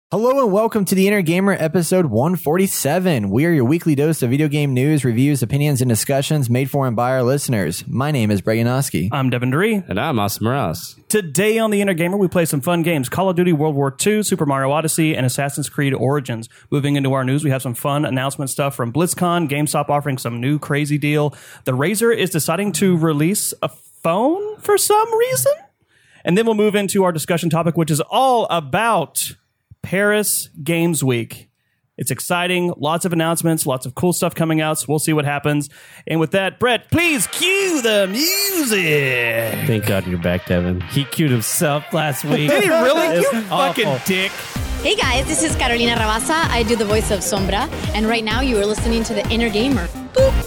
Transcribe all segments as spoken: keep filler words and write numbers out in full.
Hello and welcome to the Inner Gamer episode one forty-seven. We are your weekly dose of video game news, reviews, opinions, and discussions made for and by our listeners. My name is Brett Yanofsky. I'm Devin Duree. And I'm Austin Morales. Today on the Inner Gamer, we play some fun games. Call of Duty World War Two, Super Mario Odyssey, and Assassin's Creed Origins. Moving into our news, we have some fun announcement stuff from BlizzCon, GameStop offering some new crazy deal. The Razer is deciding to release a phone for some reason. And then we'll move into our discussion topic, which is all about Paris Games Week. It's exciting. Lots of announcements, lots of cool stuff coming out, so we'll see what happens. And with that, Brett, please cue the music. Thank God you're back, Devin. He cued himself last week. Did he really? It's You fucking awful. dick. Hey guys, this is Carolina Rabasa. I do the voice of Sombra, and right now you are listening to the Inner Gamer. Boop.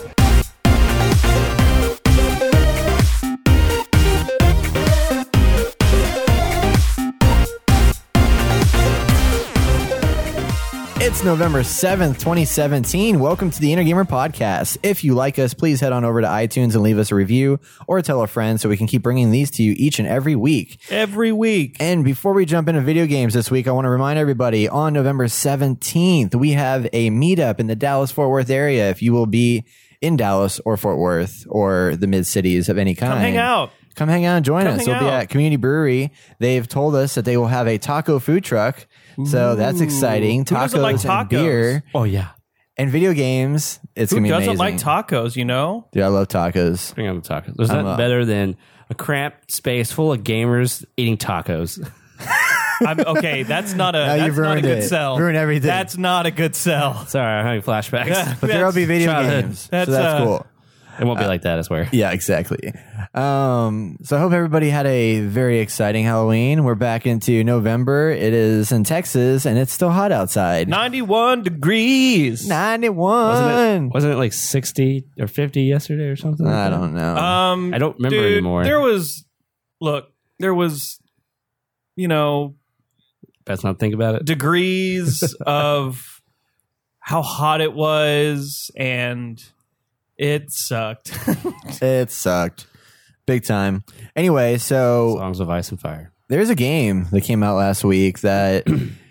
It's November seventh, twenty seventeen. Welcome to the Inner Gamer podcast. If you like us, please head on over to iTunes and leave us a review or tell a friend so we can keep bringing these to you each and every week. Every week. And before we jump into video games this week, I want to remind everybody on November seventeenth, we have a meetup in the Dallas-Fort Worth area. If you will be in Dallas or Fort Worth or the mid-cities of any kind. Come hang out. Come hang out and join Come us. hang We'll be out. at Community Brewery. They've told us that they will have a taco food truck. So that's exciting. Who doesn't Tacos like and tacos? beer Oh, yeah. and video games. It's Who going to be doesn't amazing. like tacos, you know? Dude, I love tacos. Bring on the tacos. There's I'm nothing up. better than a cramped space full of gamers eating tacos. I'm, okay, that's not a, Now that's you've not a ruined good it. sell. Ruined everything. That's not a good sell. Sorry, I'm having flashbacks. Yeah. But there'll be video childhood. games. That's, so that's uh, cool. It won't be like that, I swear. Yeah, exactly. Um, so I hope everybody had a very exciting Halloween. We're back into November. It is in Texas, and it's still hot outside. ninety-one degrees. ninety-one. Wasn't it, wasn't it like sixty or fifty yesterday or something? like I that? don't know. Um, I don't remember dude, anymore. There was, look, there was, you know, Let's not think about it. degrees of how hot it was, and it sucked. It sucked. Big time. Anyway, so Songs of Ice and Fire. there's a game that came out last week that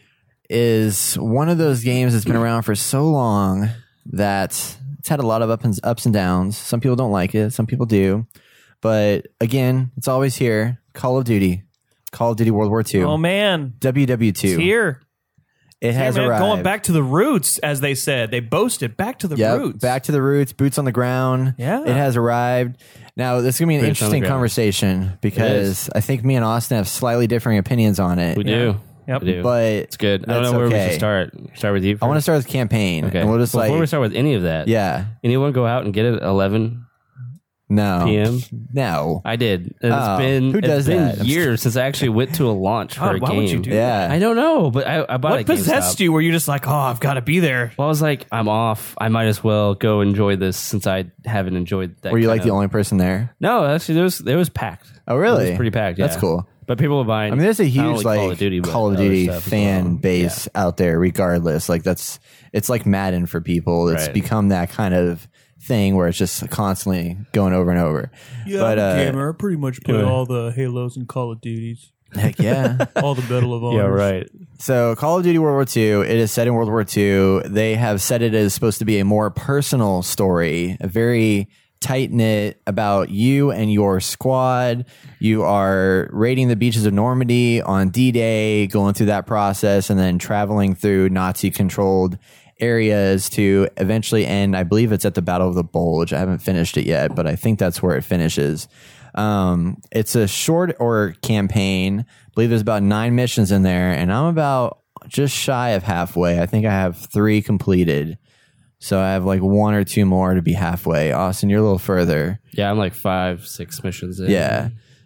is one of those games that's been around for so long that it's had a lot of up and, ups and downs. Some people don't like it. Some people do. But again, it's always here. Call of Duty. Call of Duty World War Two. Oh man, W W two. it's here. It has Hey, man, arrived. going back to the roots, as they said. They boasted back to the Yep, roots. back to the roots, boots on the ground. Yeah. It has arrived. Now, this is going to be an Boots on the interesting ground. conversation because I think me and Austin have slightly differing opinions on it. We do. Yep. We do. But it's good. I don't that's know where we okay. should start. Start with you. I want to first? start with campaign. Okay. And we'll just Before like, we start with any of that, yeah, anyone go out and get it at eleven no. p m? No. I did. And Oh, it's been who does it's been that? I'm years since I actually went to a launch for God, a why game. would you do Yeah. that? I don't know, but I, I bought What it at possessed GameStop. you? Where you're just like, oh, I've got to be there. Well, I was like, I'm off. I might as well go enjoy this since I haven't enjoyed that. Were you kind like the of- only person there? No, actually, there was it was packed. Oh, really? It was pretty packed. Yeah. That's cool. But people were buying. I mean, there's a not huge only like Call of Duty, but Call of other Duty stuff as fan well. base out there, regardless. Like that's it's like Madden for people. It's Right. become that kind of thing where it's just constantly going over and over. but uh, I pretty much play Yeah. all the Halos and Call of Duties, heck yeah. all the Medal of Yeah, right. So Call of Duty World War Two, it is set in World War Two. They have said it is supposed to be a more personal story, a very tight-knit about you and your squad. You are raiding the beaches of Normandy on D-Day, going through that process, and then traveling through Nazi-controlled areas to eventually end. I believe it's at the Battle of the Bulge. I haven't finished it yet, but I think that's where it finishes. Um, it's a short or campaign. I believe there's about nine missions in there, and I'm about just shy of halfway. I think I have three completed. So I have like one or two more to be halfway. Austin, you're a little further. Yeah, I'm like five, six missions in. Yeah.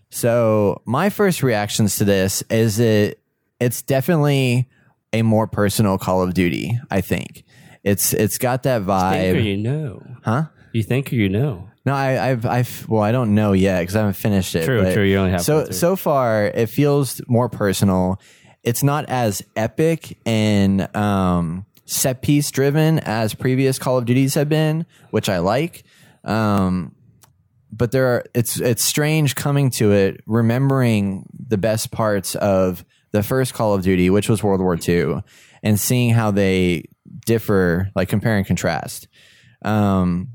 So my first reactions to this is it it's definitely a more personal Call of Duty, I think. It's it's got that Think or vibe. you know? Huh? You think or you know? No, I, I've, I've, well, I don't know yet because I haven't finished it. True, but true, you only have so one through. so far. It feels more personal. It's not as epic and um, set piece driven as previous Call of Duties have been, which I like. Um, but there are it's it's strange coming to it, remembering the best parts of the the first Call of Duty, which was World War Two, and seeing how they differ, like compare and contrast. Um,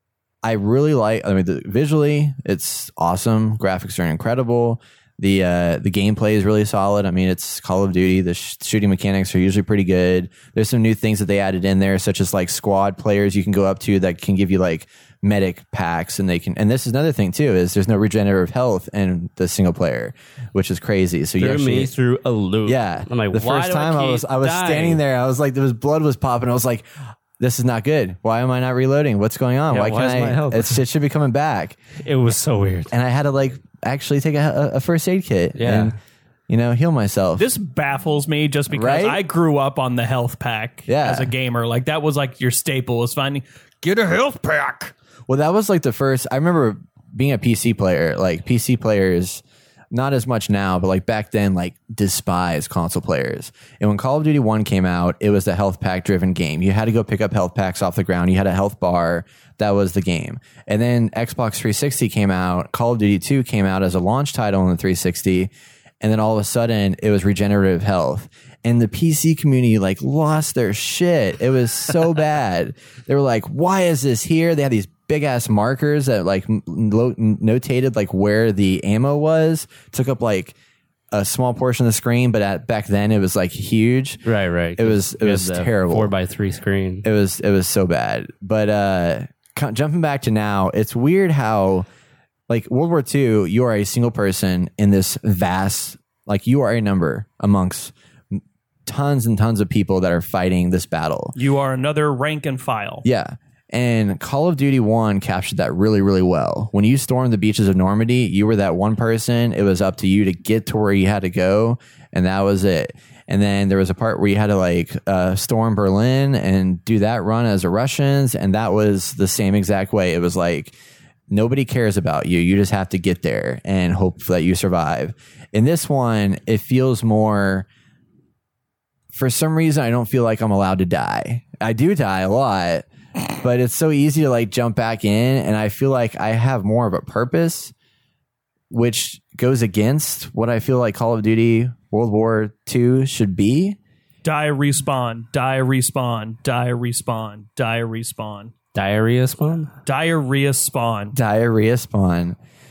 I really like, I mean, the, visually, it's awesome. Graphics are incredible. The uh, the gameplay is really solid. I mean, it's Call of Duty. The sh- shooting mechanics are usually pretty good. There's some new things that they added in there, such as like squad players you can go up to that can give you like medic packs, and they can. And this is another thing too: is there's no regenerative health in the single player, which is crazy. So you Threw actually me through a loop. yeah. I'm like, the why first do time I, I, keep was I was dying? standing there, I was like, there was blood was popping. I was like, this is not good. Why am I not reloading? What's going on? Yeah, why why can't is my I? health- It's, it should be coming back. It was so weird. And I had to like actually take a, a first aid kit Yeah. and, you know, heal myself. This baffles me just because Right? I grew up on the health pack Yeah. as a gamer. Like that was like your staple was finding get a health pack. Well, that was like the first. I remember being a P C player. Like P C players, not as much now, but like back then, like despise console players. And when Call of Duty one came out, it was a health pack driven game. You had to go pick up health packs off the ground. You had a health bar. That was the game. And then Xbox three sixty came out. Call of Duty two came out as a launch title on the three sixty. And then all of a sudden, it was regenerative health. And the P C community like lost their shit. It was so bad. They were like, why is this here? They had these big ass markers that like m- lo- notated like where the ammo was. Took up like a small portion of the screen, but at back then it was like huge. Right, right. It was it You was had the terrible. Four by three screen. It was it was so bad. But uh, co- jumping back to now, it's weird how like World War Two, you are a single person in this vast, like you are a number amongst tons and tons of people that are fighting this battle. You are another rank and file. Yeah. And Call of Duty one captured that really, really well. When you stormed the beaches of Normandy, you were that one person. It was up to you to get to where you had to go, and that was it. And then there was a part where you had to like uh, storm Berlin and do that run as the Russians, and that was the same exact way. It was like nobody cares about you. You just have to get there and hope that you survive. In this one, it feels more... For some reason, I don't feel like I'm allowed to die. I do die a lot, but it's so easy to like jump back in, and I feel like I have more of a purpose, which goes against what I feel like Call of Duty World War Two should be. Die, respawn, die, respawn, die, respawn, die, respawn. Diarrhea spawn? Diarrhea spawn. Diarrhea spawn.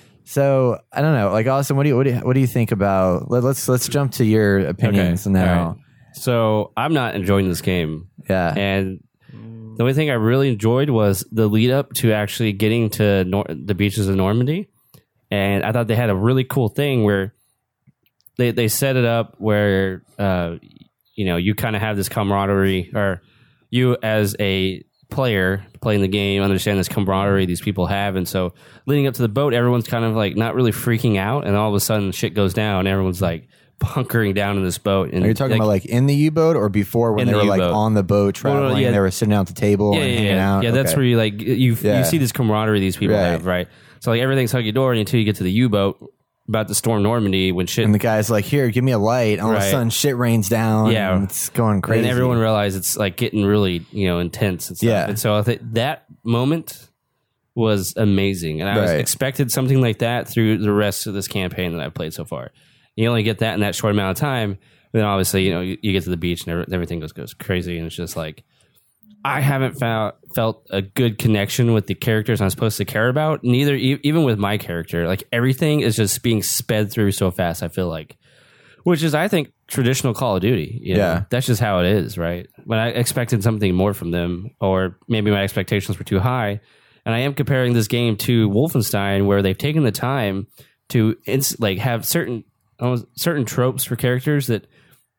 So I don't know. Like Austin, what do you what do you, what do you think about? Let, let's let's jump to your opinions now. All right. So I'm not enjoying this game. Yeah. And the only thing I really enjoyed was the lead up to actually getting to Nor- the beaches of Normandy. And I thought they had a really cool thing where they, they set it up where, uh, you know, you kind of have this camaraderie, or you as a player playing the game understand this camaraderie these people have. And so leading up to the boat, everyone's kind of like not really freaking out. And all of a sudden shit goes down. Everyone's like bunkering down in this boat. And Are you talking about like in the U-boat or before when In they the were like U-boat. on the boat traveling? Well, yeah. They were sitting out at the table yeah, and yeah, hanging yeah. out. Yeah, that's Okay. where you like you Yeah. you see this camaraderie these people Right. have, right? So like everything's hunky dory until you get to the U-boat about to storm Normandy when shit And the guy's like, "Here, give me a light." All of a Right. sudden, shit rains down. Yeah. and it's going crazy. and everyone realizes it's like getting really, you know, intense and stuff. Yeah. And so I think that moment was amazing. And I was Right. expected something like that through the rest of this campaign that I've played so far. You only get that in that short amount of time. Then obviously, you know, you, you get to the beach and every- everything goes goes crazy, and it's just like I haven't found felt a good connection with the characters I'm supposed to care about. Neither, e- even with my character, like everything is just being sped through so fast. I feel like, which is I think traditional Call of Duty. You know? Yeah. That's just how it is, right? But I expected something more from them, or maybe my expectations were too high. And I am comparing this game to Wolfenstein, where they've taken the time to ins- like have certain almost certain tropes for characters that.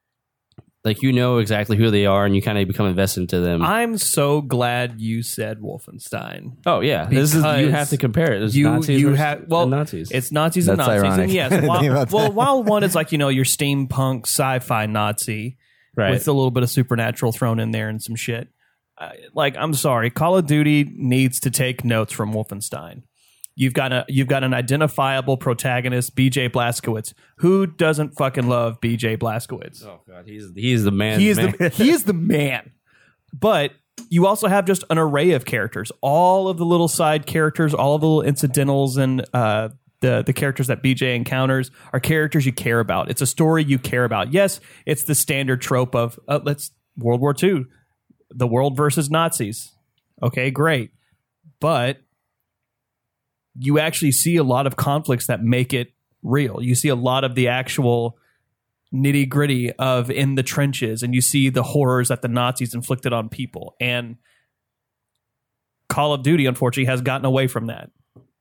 Like, you know exactly who they are, and you kind of become invested into them. I'm so glad you said Wolfenstein. oh yeah, this is you Because have to compare it. There's You Nazis you versus- have well, and Nazis. it's Nazis and That's Nazis. ironic. And yes, Think while, about well, that. while one is like you know your steampunk sci-fi Nazi Right. with a little bit of supernatural thrown in there and some shit. Uh, like I'm sorry, Call of Duty needs to take notes from Wolfenstein. You've got a you've got an identifiable protagonist, B J Blazkowicz. Who doesn't fucking love B J Blazkowicz? oh god, he's he's the man. He is man. the he is the man. But you also have just an array of characters, all of the little side characters, all of the little incidentals and uh, the the characters that B J encounters are characters you care about. It's a story you care about. Yes, it's the standard trope of uh, let's World War Two, the world versus Nazis. Okay, great, but you actually see a lot of conflicts that make it real. You see a lot of the actual nitty gritty of in the trenches, and you see the horrors that the Nazis inflicted on people. And Call of Duty, unfortunately, has gotten away from that.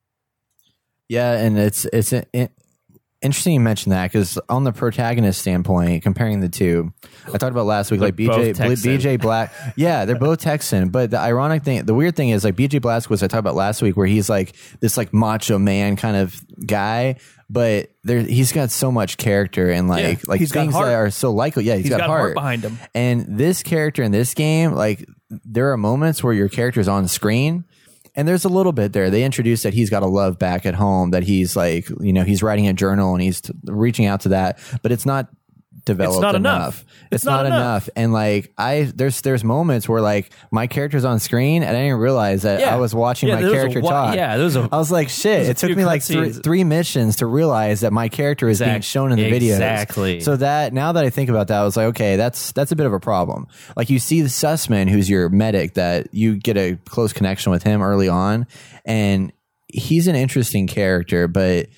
Yeah, and it's it's it, interesting you mentioned that, because on the protagonist standpoint, comparing the two, I talked about last week, They're like B J both B J Black. Yeah, they're both Texan, but the ironic thing, the weird thing is, like B J Blazkowicz, I talked about last week, where he's like this like macho man kind of guy, but there he's got so much character and like Yeah, like he's got things heart. that are so likable. Yeah, he's He's got, got heart. heart behind him. And this character in this game, like there are moments where your character's on screen. And there's a little bit there. They introduced that he's got a love back at home, that he's like, you know, he's writing a journal and he's t- reaching out to that, but it's not developed It's not enough. enough. It's, It's not, not enough. enough. And like I, there's there's moments where like my character's on screen and I didn't realize that Yeah. I was watching Yeah, my there was a character wa- talk. yeah, there was a- I was like, shit. was a It took few me like three, cutscenes. three missions to realize that my character is being Exact- shown in the videos. exactly. So that now that I think about that, I was like, okay, that's that's a bit of a problem. Like you see the Sussman, who's your medic, that you get a close connection with him early on, and he's an interesting character, but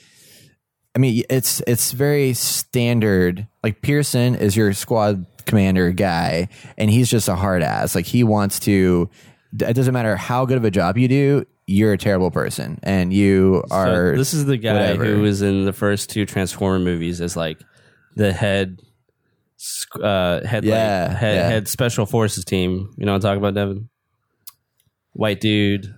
I mean, it's it's very standard. Like Pearson is your squad commander guy, and he's just a hard ass. Like he wants to. It doesn't matter how good of a job you do. You're a terrible person, and you are. So this is the guy whatever. who was in the first two Transformer movies as like the head, sc- uh, head, Yeah, like, head, yeah. head special forces team. You know what I'm talking about, Devin? White dude,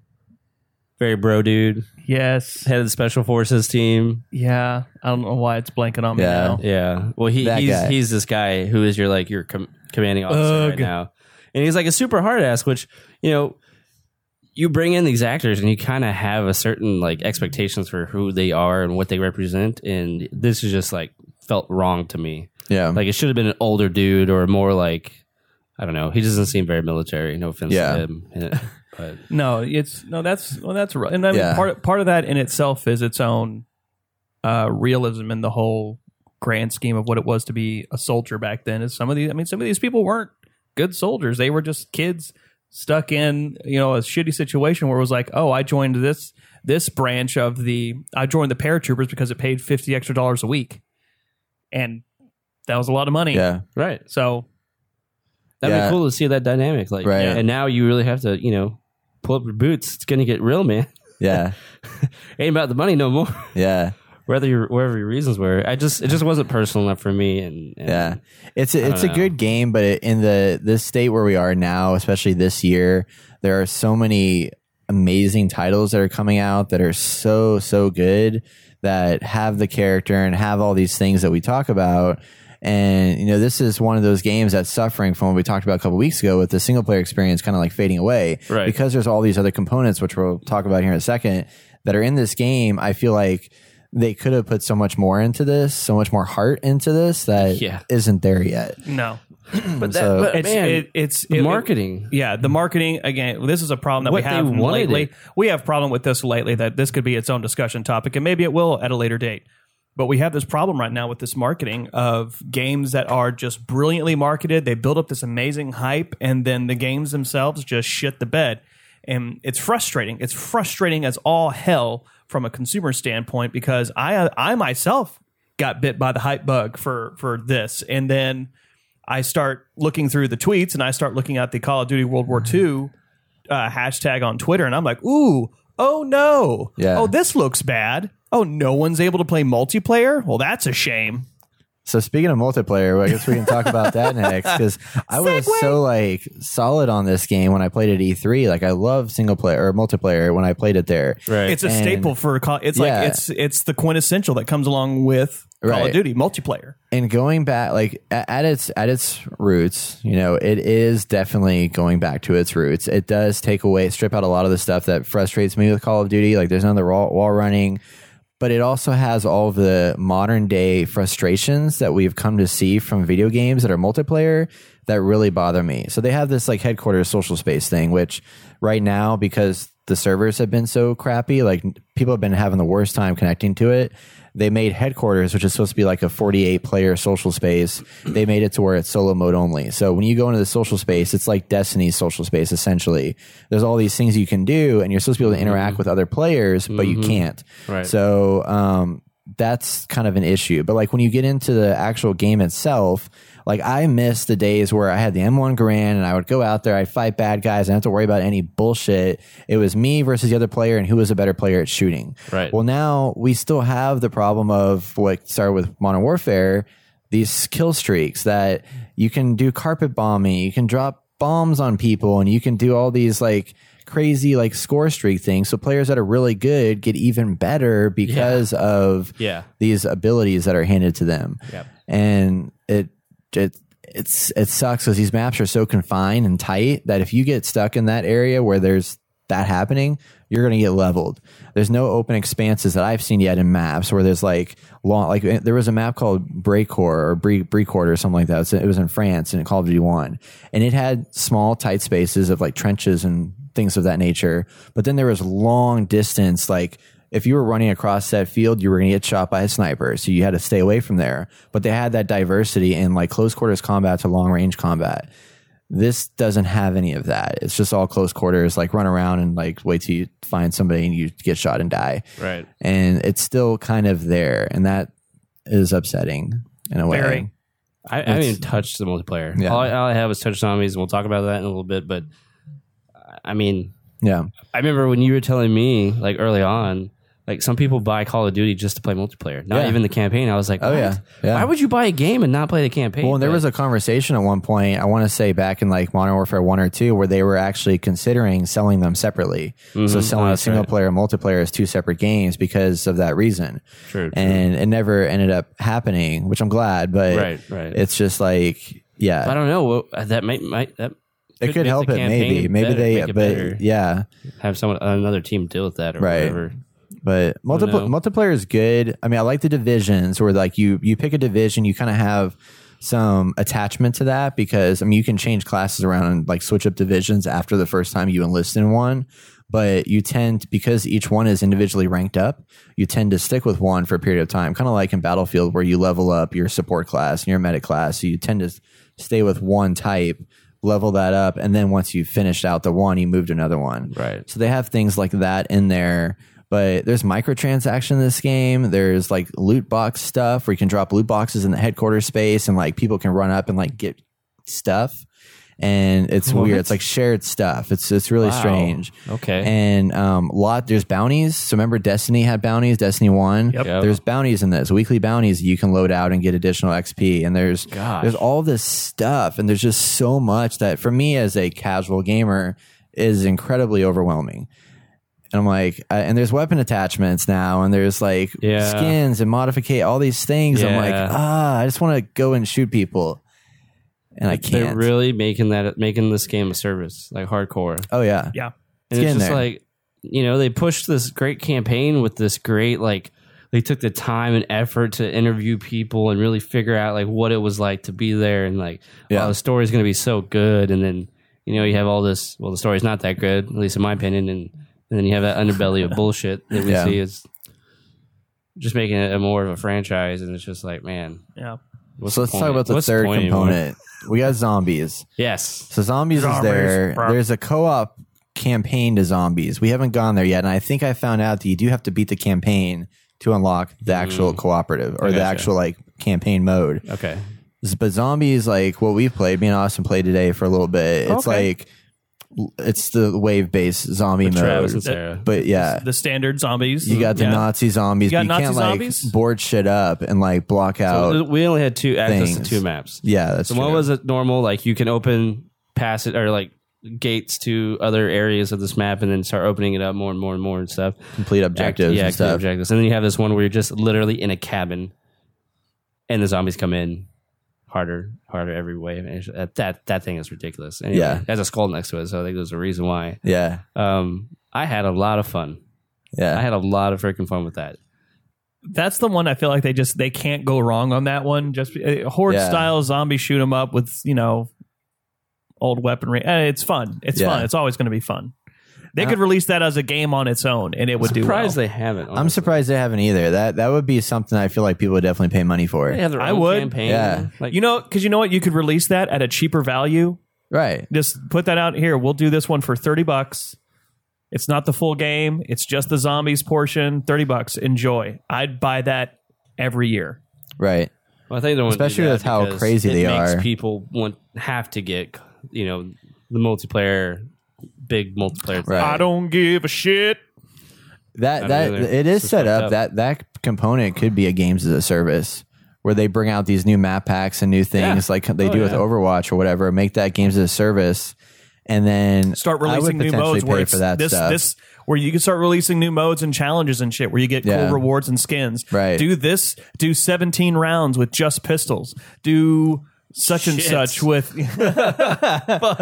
very bro dude, Yes. head of the special forces team. Yeah. I don't know why it's blanking on me Yeah. now. Yeah. Well, he That he's guy. he's this guy who is your like your com- commanding officer right Ugh. now, and he's like a super hard ass. Which you know, you bring in these actors and you kind of have a certain like expectations for who they are and what they represent, and this is just like felt wrong to me. Yeah, Like it should have been an older dude or more like I don't know. He doesn't seem very military. No offense Yeah. to him, but No, it's no. That's well, that's right. And I mean, Yeah. part part of that in itself is its own uh, realism in the whole grand scheme of what it was to be a soldier back then. Is some of these? I mean, some of these people weren't good soldiers. They were just kids stuck in you know a shitty situation where it was like, oh, I joined this this branch of the. I joined the paratroopers because it paid fifty extra dollars a week, and that was a lot of money. yeah, right. So That'd Yeah. be cool to see that dynamic. Like, Right. and now you really have to you know pull up your boots. It's gonna get real, man. yeah, Ain't about the money no more. yeah. Whether your whatever your reasons were, I just it just wasn't personal enough for me. And, and Yeah, it's a, it's a know. good game, but in the this state where we are now, especially this year, there are so many amazing titles that are coming out that are so so good, that have the character and have all these things that we talk about. And you know, this is one of those games that's suffering from what we talked about a couple weeks ago, with the single player experience kind of like fading away, Right. because there's all these other components, which we'll talk about here in a second, that are in this game. I feel like they could have put so much more into this, so much more heart into this that Yeah. isn't there yet. no. but that So- but It's man, it, it's the it- marketing. Yeah, the marketing again. This is a problem that What we they have wanted lately. it. We have problem with this lately. That this could be its own discussion topic, and maybe it will at a later date. But we have this problem right now with this marketing of games that are just brilliantly marketed. They build up this amazing hype, and then the games themselves just shit the bed. And it's frustrating. It's frustrating as all hell from a consumer standpoint, because I I myself got bit by the hype bug for for this, and then I start looking through the tweets and I start looking at the Call of Duty World War Two uh, hashtag on Twitter, and I'm like, ooh, oh no, Yeah. oh this looks bad. Oh, no one's able to play multiplayer. Well, that's a shame. So speaking of multiplayer, I guess we can talk about that next, because I was Segue. so like solid on this game when I played at E three. Like I love single player or multiplayer when I played it there. Right. It's a And- staple for Call. It's Yeah. like it's it's the quintessential that comes along with Call Right. of Duty multiplayer. And going back, like at, at its at its roots, you know, it is definitely going back to its roots. It does take away, strip out a lot of the stuff that frustrates me with Call of Duty. Like there's none of the wall, wall running, but it also has all of the modern day frustrations that we've come to see from video games that are multiplayer that really bother me. So they have this like headquarters social space thing, which right now, because the servers have been so crappy, like people have been having the worst time connecting to it. They made Headquarters, which is supposed to be like a forty-eight player social space. They made it to where it's solo mode only. So when you go into the social space, it's like Destiny's social space, essentially. There's all these things you can do, and you're supposed to be able to interact mm-hmm. with other players, but mm-hmm. you can't. Right. So um, that's kind of an issue. But like when you get into the actual game itself, like I miss the days where I had the M one Garand and I would go out there, I'd fight bad guys, I didn't have to worry about any bullshit. It was me versus the other player and who was a better player at shooting. Right. Well, now we still have the problem of what started with Modern Warfare, these kill streaks that you can do carpet bombing, you can drop bombs on people, and you can do all these like crazy like score streak things. So players that are really good get even better because yeah. of yeah. these abilities that are handed to them. Yep. And it It it's it sucks because these maps are so confined and tight that if you get stuck in that area where there's that happening, you're going to get leveled. There's no open expanses that I've seen yet in maps where there's like long, like there was a map called Breakcore or Brecourt or something like that. It was in France in Call of Duty one, and it had small tight spaces of like trenches and things of that nature. But then there was long distance, like if you were running across that field, you were going to get shot by a sniper. So you had to stay away from there. But they had that diversity in like close quarters combat to long range combat. This doesn't have any of that. It's just all close quarters, like run around and like wait till you find somebody and you get shot and die. Right. And it's still kind of there. And that is upsetting in a way. Very. I, I haven't even touched the multiplayer. Yeah. All, I, all I have is touch zombies, and we'll talk about that in a little bit. But I mean, yeah. I remember when you were telling me like early on, like some people buy Call of Duty just to play multiplayer, not Yeah. even the campaign. I was like, Oh, what? yeah. Yeah. Why would you buy a game and not play the campaign? Well, and there But- was a conversation at one point, I want to say back in like Modern Warfare one or two, where they were actually considering selling them separately. Mhm. So selling Oh, a that's single right. player and multiplayer as two separate games because of that reason. True, true. And it never ended up happening, which I'm glad, but Right, right. it's just like, yeah, I don't know. Well, that might might that it could make help the it maybe. campaign Maybe better, they, make it but better. yeah. have someone another team deal with that or Right. whatever. But multi- know. multiplayer is good. I mean, I like the divisions where like you you pick a division, you kind of have some attachment to that because I mean you can change classes around and like switch up divisions after the first time you enlist in one. But you tend, because each one is individually ranked up, you tend to stick with one for a period of time, kind of like in Battlefield where you level up your support class and your medic class. So you tend to stay with one type, level that up, and then once you've finished out the one, you move to another one. Right. So they have things like that in there. But there's microtransaction in this game. There's like loot box stuff where you can drop loot boxes in the headquarters space and like people can run up and like get stuff. And it's What? weird. It's like shared stuff. It's it's really Wow. strange. Okay. And um lot there's bounties. So remember Destiny had bounties, Destiny one. Yep. Yep. There's bounties in this, weekly bounties you can load out and get additional X P. And there's Gosh. there's all this stuff and there's just so much that for me as a casual gamer is incredibly overwhelming. And I'm like, uh, and there's weapon attachments now, and there's like Yeah. skins and modificate all these things. I'm like, Yeah. ah, I just want to go and shoot people, and I They're can't. really making that making this game a service, like hardcore. oh yeah, Yeah. And Get it's in just there. like, you know, they pushed this great campaign with this great, like, they took the time and effort to interview people and really figure out, like, what it was like to be there. And, like, Yeah. wow, the story's going to be so good. And then, you know, you have all this, well, the story's not that good, at least in my opinion. And, and then you have that underbelly of bullshit that we Yeah. see is just making it a more of a franchise. And it's just like, man. Yeah. what's So the let's point? talk about the What's third point anymore? component. We got zombies. Yes. So zombies, Zombies. is there. Bruh. There's a co-op campaign to zombies. We haven't gone there yet, and I think I found out that you do have to beat the campaign to unlock the actual cooperative or I the gotcha. actual like campaign mode. Okay. But zombies, like what we've played, me and Austin played today for a little bit. It's Okay. like it's the wave based zombie With mode. Travis and Sarah. But yeah, The standard zombies. you got the Yeah. Nazi zombies. You got but you can't Nazi like zombies? board shit up and like block out. So we only had two access things. to two maps. yeah, that's So true. one was a normal, like you can open pass it or like gates to other areas of this map and then start opening it up more and more and more and stuff. complete objectives yeah, and complete stuff. objectives. And then you have this one where you're just literally in a cabin and the zombies come in harder, harder every way. And it's- that, that that thing is ridiculous. Anyway, Yeah. it has a skull next to it, so I think there's a reason why. Yeah, Um, I had a lot of fun. yeah. I had a lot of freaking fun with that. That's the one I feel like they just they can't go wrong on that one. Just uh, horde Yeah. style zombie shoot 'em up with you know old weaponry. Uh, it's fun. It's Yeah. fun. It's always going to be fun. They could release that as a game on its own, and it would do well. Surprised they haven't. I'm surprised they haven't either. That that would be something I feel like people would definitely pay money for. They have their I own would. campaign. Yeah. Like, You know, because you know what? You could release that at a cheaper value. Right. Just put that out here. We'll do this one for thirty bucks. It's not the full game. It's just the zombies portion. thirty bucks. Enjoy. I'd buy that every year. Right. well, I think they want Especially to do that with how because crazy it they makes are. People want have to get you know the multiplayer, big multiplayer. Right. I don't give a shit. That I that don't either. it is It's set fucked up up. that that component could be a games as a service where they bring out these new map packs and new things Yeah. like they Oh, do with yeah. Overwatch or whatever. Make that games as a service, and then Start I would releasing new potentially modes where pay it's for that this stuff. this where you can start releasing new modes and challenges and shit where you get cool Yeah. rewards and skins. Right. Do this. Do seventeen rounds with just pistols. Do such and Shit. such with. Fuck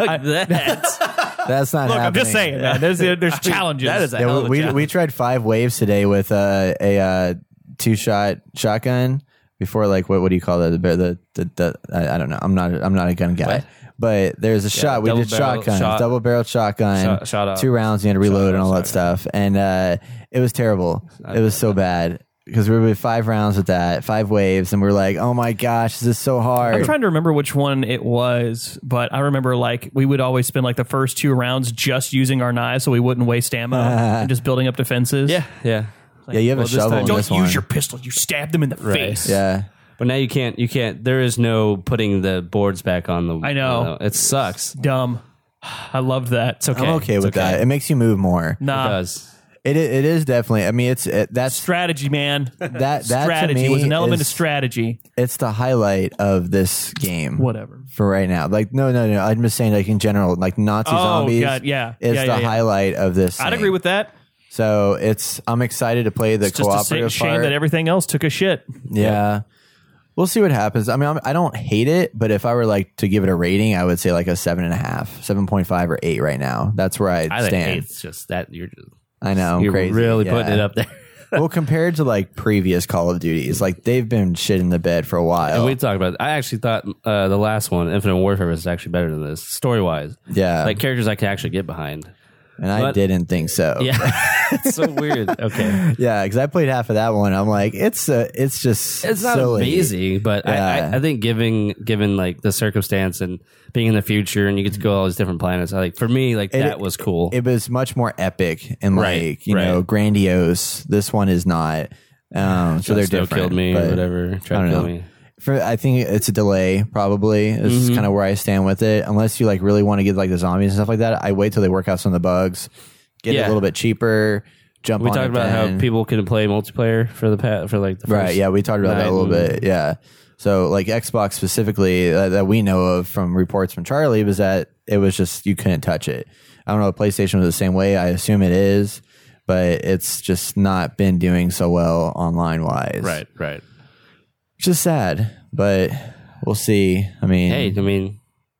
that. That's not Look, happening. I'm just saying, man. There's there's challenges. that is a Yeah, hell of a we, we challenge. we tried five waves today with uh, a uh, two shot shotgun before. Like what what do you call that? The the the, the I, I don't know. I'm not I'm not a gun guy. What? But there's a shot. We double did barrel shotguns, shot. double barreled shotgun, Shot- shot up. two rounds. You had to reload Shot and all up, that stuff, and uh, it was terrible. It was so bad because we were with five rounds with that, five waves, and we are like, oh my gosh, this is so hard. I'm trying to remember which one it was, but I remember like we would always spend like the first two rounds just using our knives so we wouldn't waste ammo and just building up defenses. yeah, yeah. yeah, you have well, a this shovel. time- in Don't this use one. your pistol. You stab them in the face. Yeah. But now you can't. You can't. There is no putting the boards back on the. I know. It sucks. Dumb. I loved that. It's okay. I'm okay It's with okay. that. It makes you move more. It Nah. does. It i- it is definitely. I mean, it's it, that's Strategy, man. that that strategy to me was an element is, of strategy. It's the highlight of this game. Whatever. For right now, like no, no, no. I'm just saying, like in general, like Nazi Oh, zombies. God, yeah. it's Yeah, the yeah, yeah. highlight of this. I'd thing. agree with that. So it's. I'm excited to play the It's just a cooperative shame part. that everything else took a shit. yeah. We'll see what happens. I mean, I'm, I don't hate it, but if I were like to give it a rating, I would say like a seven and a half, seven point five or eight right now. That's where I'd I think stand. it's just that you're just I know. I'm you're crazy. really Yeah. putting it up there. Well, compared to like previous Call of Duties, like they've been shit in the bed for a while. And we talked about it. I actually thought uh, the last one, Infinite Warfare, was actually better than this story wise. yeah. Like characters I could actually get behind. and I but- didn't think so. Yeah, it's so weird. Okay, Yeah, because I played half of that one. I'm like, it's uh, it's just it's not silly. amazing, but I, Yeah. I, I think given given like the circumstance and being in the future and you get to go all these different planets, I like for me like It- that was cool. It was much more epic and like Right, you know right. grandiose. This one is not. Um, so Jon they're Snow different. killed me or but whatever. I Tried don't to kill know. me. For I think it's a delay. Probably this is Mhm. kind of where I stand with it. Unless you like really want to get like the zombies and stuff like that, I wait till they work out some of the bugs, get it Yeah. a little bit cheaper. Jump We on talked it about then. how people can play multiplayer for the pat for like the first Right. Yeah, we talked about that a little night bit. Yeah. So like Xbox specifically uh, that we know of from reports from Charlie was that it was just you couldn't touch it. I don't know if PlayStation was the same way. I assume it is, but it's just not been doing so well online wise. Right, right. Which is sad, but we'll see. I mean, Hey, I mean,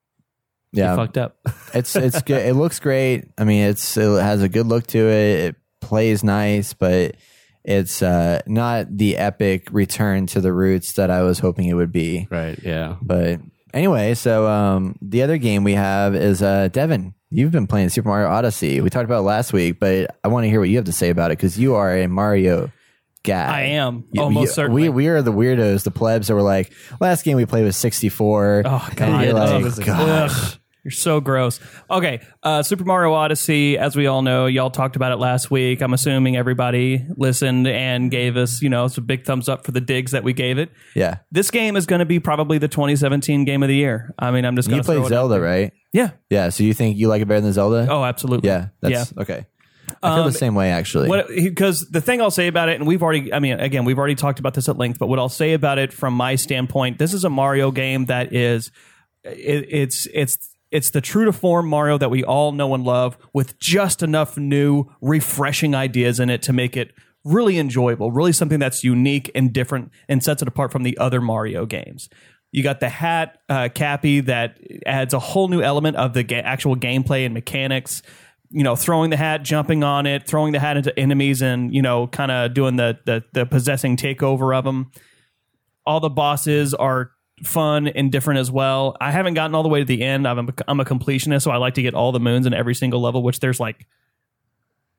yeah, you fucked up. it's it's good. It looks great. I mean, it's it has a good look to it. It plays nice, but it's uh, not the epic return to the roots that I was hoping it would be. Right, yeah. But anyway, so um, the other game we have is uh, Devin. You've been playing Super Mario Odyssey. We talked about it last week, but I want to hear what you have to say about it because you are a Mario guy. I am. You- Almost you- certainly. We we are the weirdos, the plebs that were like, last game we played was sixty-four. Oh, And God. you're Ugh. like, gosh. Ugh. You're so gross. Okay, uh, Super Mario Odyssey, as we all know, y'all talked about it last week. I'm assuming everybody listened and gave us, you know, some big thumbs up for the digs that we gave it. Yeah. This game is going to be probably the twenty seventeen game of the year. I mean, I'm just going You to throw played it out Zelda, there. right? Yeah. Yeah. So you think you like it better than Zelda? Oh, absolutely. yeah. That's yeah. okay. I feel Um, the same way, actually. What because the thing I'll say about it, and we've already, I mean, again, we've already talked about this at length, but what I'll say about it from my standpoint, this is a Mario game that is, it, it's it's it's the true to form Mario that we all know and love, with just enough new, refreshing ideas in it to make it really enjoyable, really something that's unique and different and sets it apart from the other Mario games. You got the hat, uh, Cappy, that adds a whole new element of the ga- actual gameplay and mechanics. You know, throwing the hat, jumping on it, throwing the hat into enemies, and you know, kind of doing the, the the possessing takeover of them. All the bosses are fun and different as well. I haven't gotten all the way to the end. I'm a, I'm a completionist, so I like to get all the moons in every single level, which there's like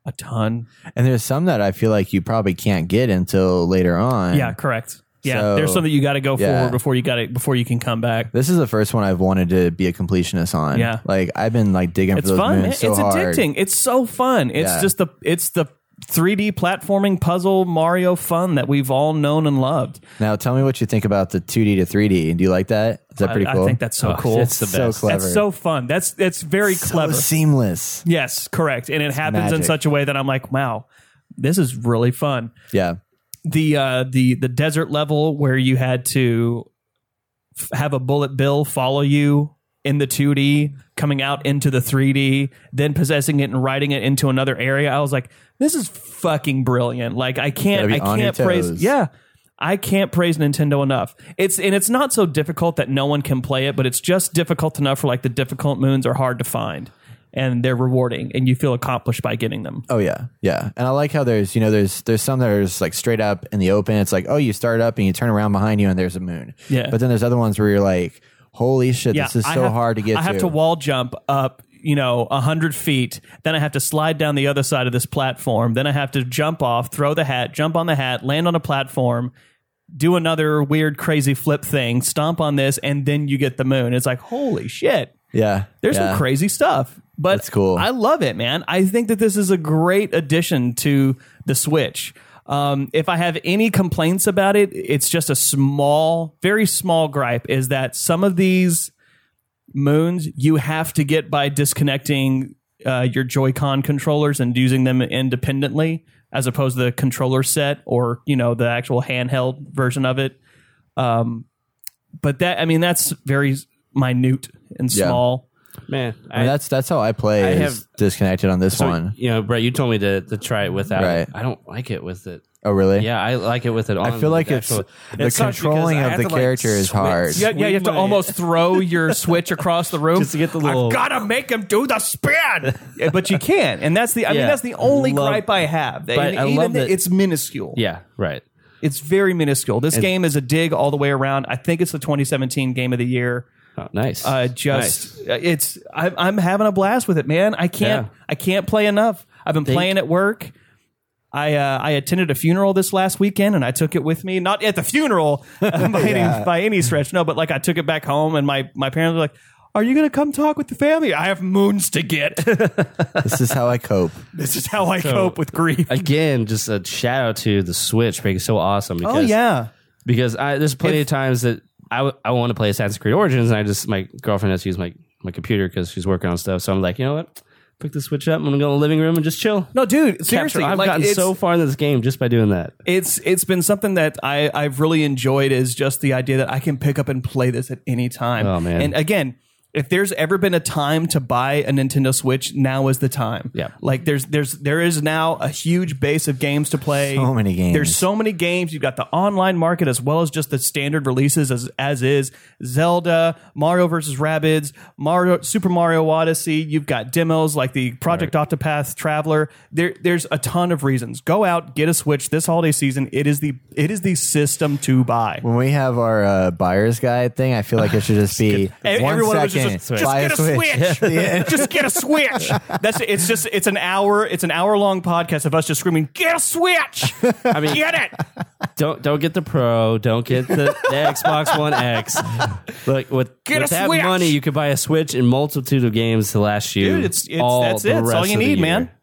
A ton. And there's some that I feel like you probably can't get until later on. Yeah, correct. Yeah, So- there's some that you got to go Yeah. forward before you got it before you can come back. This is the first one I've wanted to be a completionist on. Yeah. Like I've been like digging It's for those fun, moons man. so it's hard. addicting. It's so fun. It's Yeah. just the it's the three D platforming puzzle Mario fun that we've all known and loved. Now tell me what you think about the two D to three D. Do you like that? Is that pretty I, cool? I think that's so Oh, cool. it's the so best. clever. That's so fun. That's that's very so clever. seamless. Yes, correct. And it happens in magic. such a way that I'm like, wow, this is really fun. Yeah. The uh, the the desert level where you had to f- have a bullet bill follow you in the two D, coming out into the three D, then possessing it and riding it into another area. I was like, this is fucking brilliant. Like I can't Gotta I be on your can't praise toes. yeah. I can't praise Nintendo enough. It's and it's not so difficult that no one can play it, but it's just difficult enough for like the difficult moons are hard to find. And they're rewarding, and you feel accomplished by getting them. Oh yeah, yeah. And I like how there's you know there's there's some that are just like straight up in the open. It's like, oh, you start up and you turn around behind you and there's a moon. Yeah. But then there's other ones where you're like, holy shit, this is I so have- hard to get I have to. to wall jump up, you know, a hundred feet. Then I have to slide down the other side of this platform. Then I have to jump off, throw the hat, jump on the hat, land on a platform, do another weird, crazy flip thing, stomp on this, and then you get the moon. It's like, holy shit. Yeah. There's yeah. some crazy stuff. But That's cool. I love it, man. I think that this is a great addition to the Switch. Um, if I have any complaints about it, it's just a small, very small gripe, is that some of these moons you have to get by disconnecting uh, your Joy-Con controllers and using them independently, as opposed to the controller set or, you know, the actual handheld version of it. Um, but that, I mean, that's very minute and Yeah. small. Man, I mean, that's that's how I play. I is have- disconnected on this so, one. you know, Brett, you told me to, to try it without. Right. I don't like it with it. Oh really? Yeah, I like it with it on. I feel like the it's actual- the It sucks controlling because I of have the to, like, character is switch- hard. Yeah, yeah, you have to my- almost throw your Switch across the room Just to get the little- I've got to make him do the spin, Yeah, but you can't, and that's the. I mean, Yeah. that's the only Love- gripe I have. But And I even love the- that- it's minuscule. Yeah, right. It's very minuscule. This game is a dig all the way around. I think it's the twenty seventeen Game of the Year. Oh, nice. Uh, just it's. I, I'm having a blast with it, man. I can't. Yeah. I can't play enough. I've been Think- playing at work. I uh, I attended a funeral this last weekend and I took it with me. Not at the funeral by, any, by any stretch, no, but like I took it back home and my my parents were like, "Are you going to come talk with the family? I have moons to get." This is how I cope. This is how I cope with grief. Again, just a shout out to the Switch being so awesome. Because, Oh yeah, because I, there's plenty If- of times that I, w- I want to play Assassin's Creed Origins, and I just my girlfriend has to use my my computer because she's working on stuff. So I'm like, you know what? Pick the Switch up. I'm gonna go in the living room and just chill. no, dude, seriously, Capture- I've like, gotten it's- so far in this game just by doing that. It's it's been something that I I've really enjoyed, is just the idea that I can pick up and play this at any time. Oh, man. And again, if there's ever been a time to buy a Nintendo Switch, now is the time. Yeah. Like there's there's there is now a huge base of games to play. So many games. There's so many games. You've got the online market as well as just the standard releases as as is. Zelda, Mario versus Rabbids, Mario Super Mario Odyssey. You've got demos like the Project Octopath Traveler. There there's a ton of reasons. Go out, get a Switch this holiday season. It is the it is the system to buy. When we have our uh, buyer's guide thing, I feel like it should just be Every- one everyone was second. just, just buy get a Switch. Yeah. Just get a Switch. That's it. It's just it's an hour. It's an hour long podcast of us just screaming, "Get a Switch! I mean, Get it!" don't don't get the Pro. Don't get the, the Xbox One X. Look, with, Get with a that Switch! money, you could buy a Switch and multitude of games to last you. Dude, it's, it's all that's the it. That's all rest you of the need, year. man.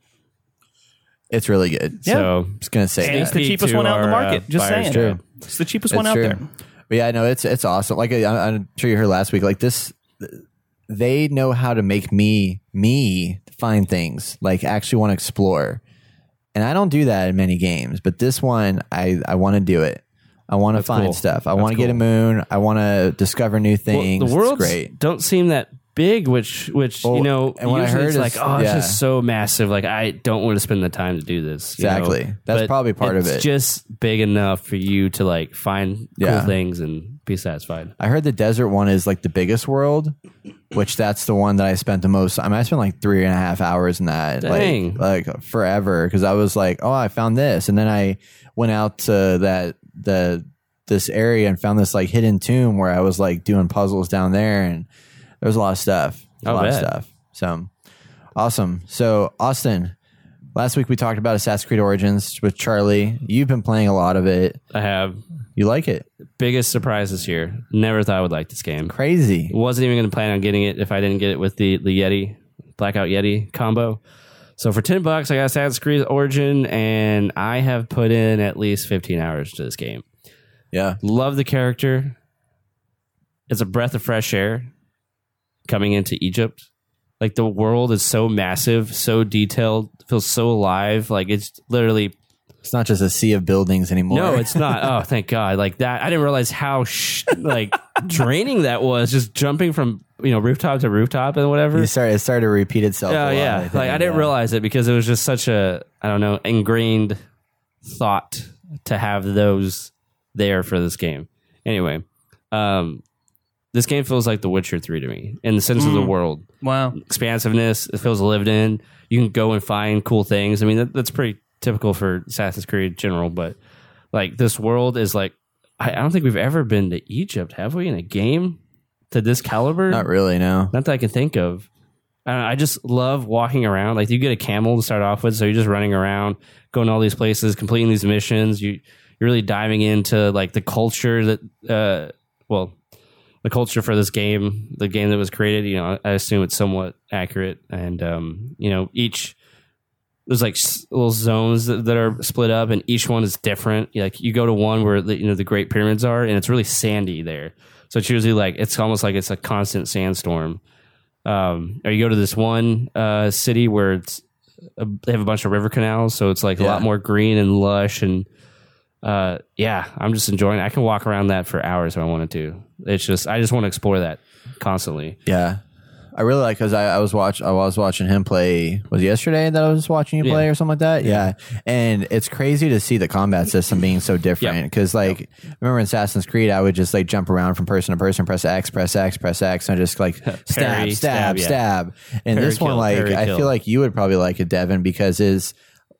It's really good. Yeah. So I'm just gonna say And it's that. the cheapest to one out in the our, market. uh, Just buyers saying, true. it's the cheapest It's one out true. there. But yeah, no, it's it's awesome. Like I, I'm sure you heard last week. Like this, they know how to make me me find things. Like actually want to explore, and I don't do that in many games. But this one, I I want to do it. I want to find cool. stuff. I That's want to get a cool. moon. I want to discover new Well, things. the worlds it's great. don't seem that big, which which Well, you know, and what I usually heard it's is- like, oh, it's yeah. just so massive. Like I don't want to spend the time to do this. you know? Exactly. That's But probably part of it's it. just big enough for you to like find Yeah. cool things and be satisfied. I heard the desert one is like the biggest world, which that's the one that I spent the most. I mean, I spent like three and a half hours in that, Dang. like like forever, because I was like, oh, I found this, and then I went out to that the this area and found this like hidden tomb where I was like doing puzzles down there, and there was a lot of stuff, a I'll lot of bet. stuff. So awesome. So Austin, Last week we talked about Assassin's Creed Origins with Charlie. You've been playing a lot of it. I have. You like it? Biggest surprise this year. Never thought I would like this game. Crazy. Wasn't even going to plan on getting it if I didn't get it with the, the Yeti, Blackout Yeti combo. So for ten bucks, I got Assassin's Creed Origin, and I have put in at least fifteen hours to this game. Yeah. Love the character. It's a breath of fresh air coming into Egypt. Like, the world is so massive, so detailed, feels so alive. Like, it's literally... It's not just a sea of buildings anymore. No, it's not. Oh, thank God. Like that. I didn't realize how sh- like draining that was, just jumping from, you know, rooftop to rooftop and whatever. You started, it started to repeat itself. Yeah, a lot, yeah. I like think, I didn't yeah. realize it because it was just such a, I don't know, ingrained thought to have those there for this game. Anyway, um, this game feels like The Witcher three to me in the sense mm. of the world. Wow. Expansiveness. It feels lived in. You can go and find cool things. I mean, that, that's pretty typical for Assassin's Creed in general, but like this world is like, I, I don't think we've ever been to Egypt, have we, in a game to this caliber? Not really, no. Not that I can think of. I, don't know, I just love walking around. Like, you get a camel to start off with, so you're just running around, going to all these places, completing these missions. You, you're really diving into like the culture that, uh, well, the culture for this game, the game that was created. You know, I assume it's somewhat accurate, and um, you know, each. There's like little zones that, that are split up, and each one is different. Like, you go to one where the, you know the Great Pyramids are, and it's really sandy there. So it's usually like it's almost like it's a constant sandstorm. Um, or you go to this one uh, city where it's a, they have a bunch of river canals, so it's like a yeah. lot more green and lush. And uh, yeah, I'm just enjoying it. I can walk around that for hours if I wanted to. It's just I just want to explore that constantly. Yeah. I really like because I, I was watch I was watching him play. Was it yesterday that I was watching you play yeah. or something like that? Yeah. yeah, and it's crazy to see the combat system being so different. Because yep. like, yep. remember in Assassin's Creed, I would just like jump around from person to person, press X, press X, press X, and just like stab, Parry, stab, stab, stab. Yeah. And Parry this kill, one, like, parry I kill. feel like you would probably like it, Devin, because it's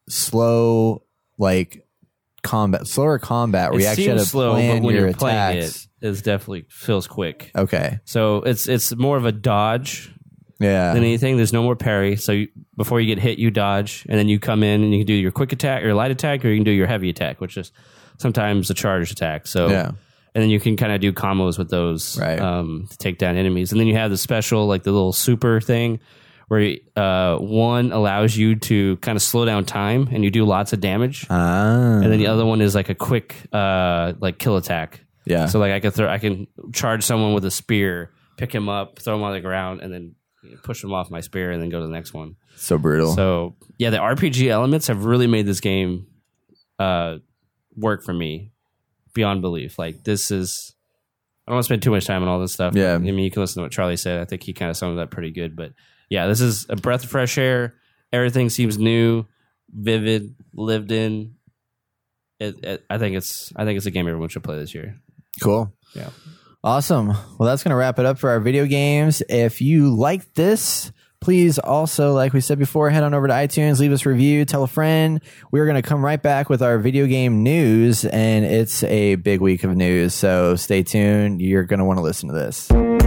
slow, like combat, slower combat. Where It you actually have seems to slow, plan but when your you're playing attacks. it, it definitely feels quick. Okay. So it's it's more of a dodge. Yeah. Than anything. There's no more parry. So you, before you get hit, you dodge, and then you come in and you can do your quick attack or light attack, or you can do your heavy attack, which is sometimes a charged attack. So yeah. And then you can kind of do combos with those right. um, to take down enemies. And then you have the special, like the little super thing, where uh, one allows you to kind of slow down time, and you do lots of damage. Ah. And then the other one is like a quick, uh, like kill attack. Yeah. So like I could throw, I can charge someone with a spear, pick him up, throw him on the ground, and then push them off my spear, and then go to the next one. So brutal. So yeah, the R P G elements have really made this game uh, work for me beyond belief. Like, this is, I don't want to spend too much time on all this stuff. Yeah. I mean, you can listen to what Charlie said. I think he kind of summed it up pretty good. But yeah, this is a breath of fresh air. Everything seems new, vivid, lived in. It, it, I think it's I think it's a game everyone should play this year. Cool. Yeah. Awesome. Well, that's going to wrap it up for our video games. If you like this, please also, like we said before, head on over to iTunes, leave us a review, tell a friend. We're going to come right back with our video game news, and it's a big week of news, so stay tuned. You're going to want to listen to this.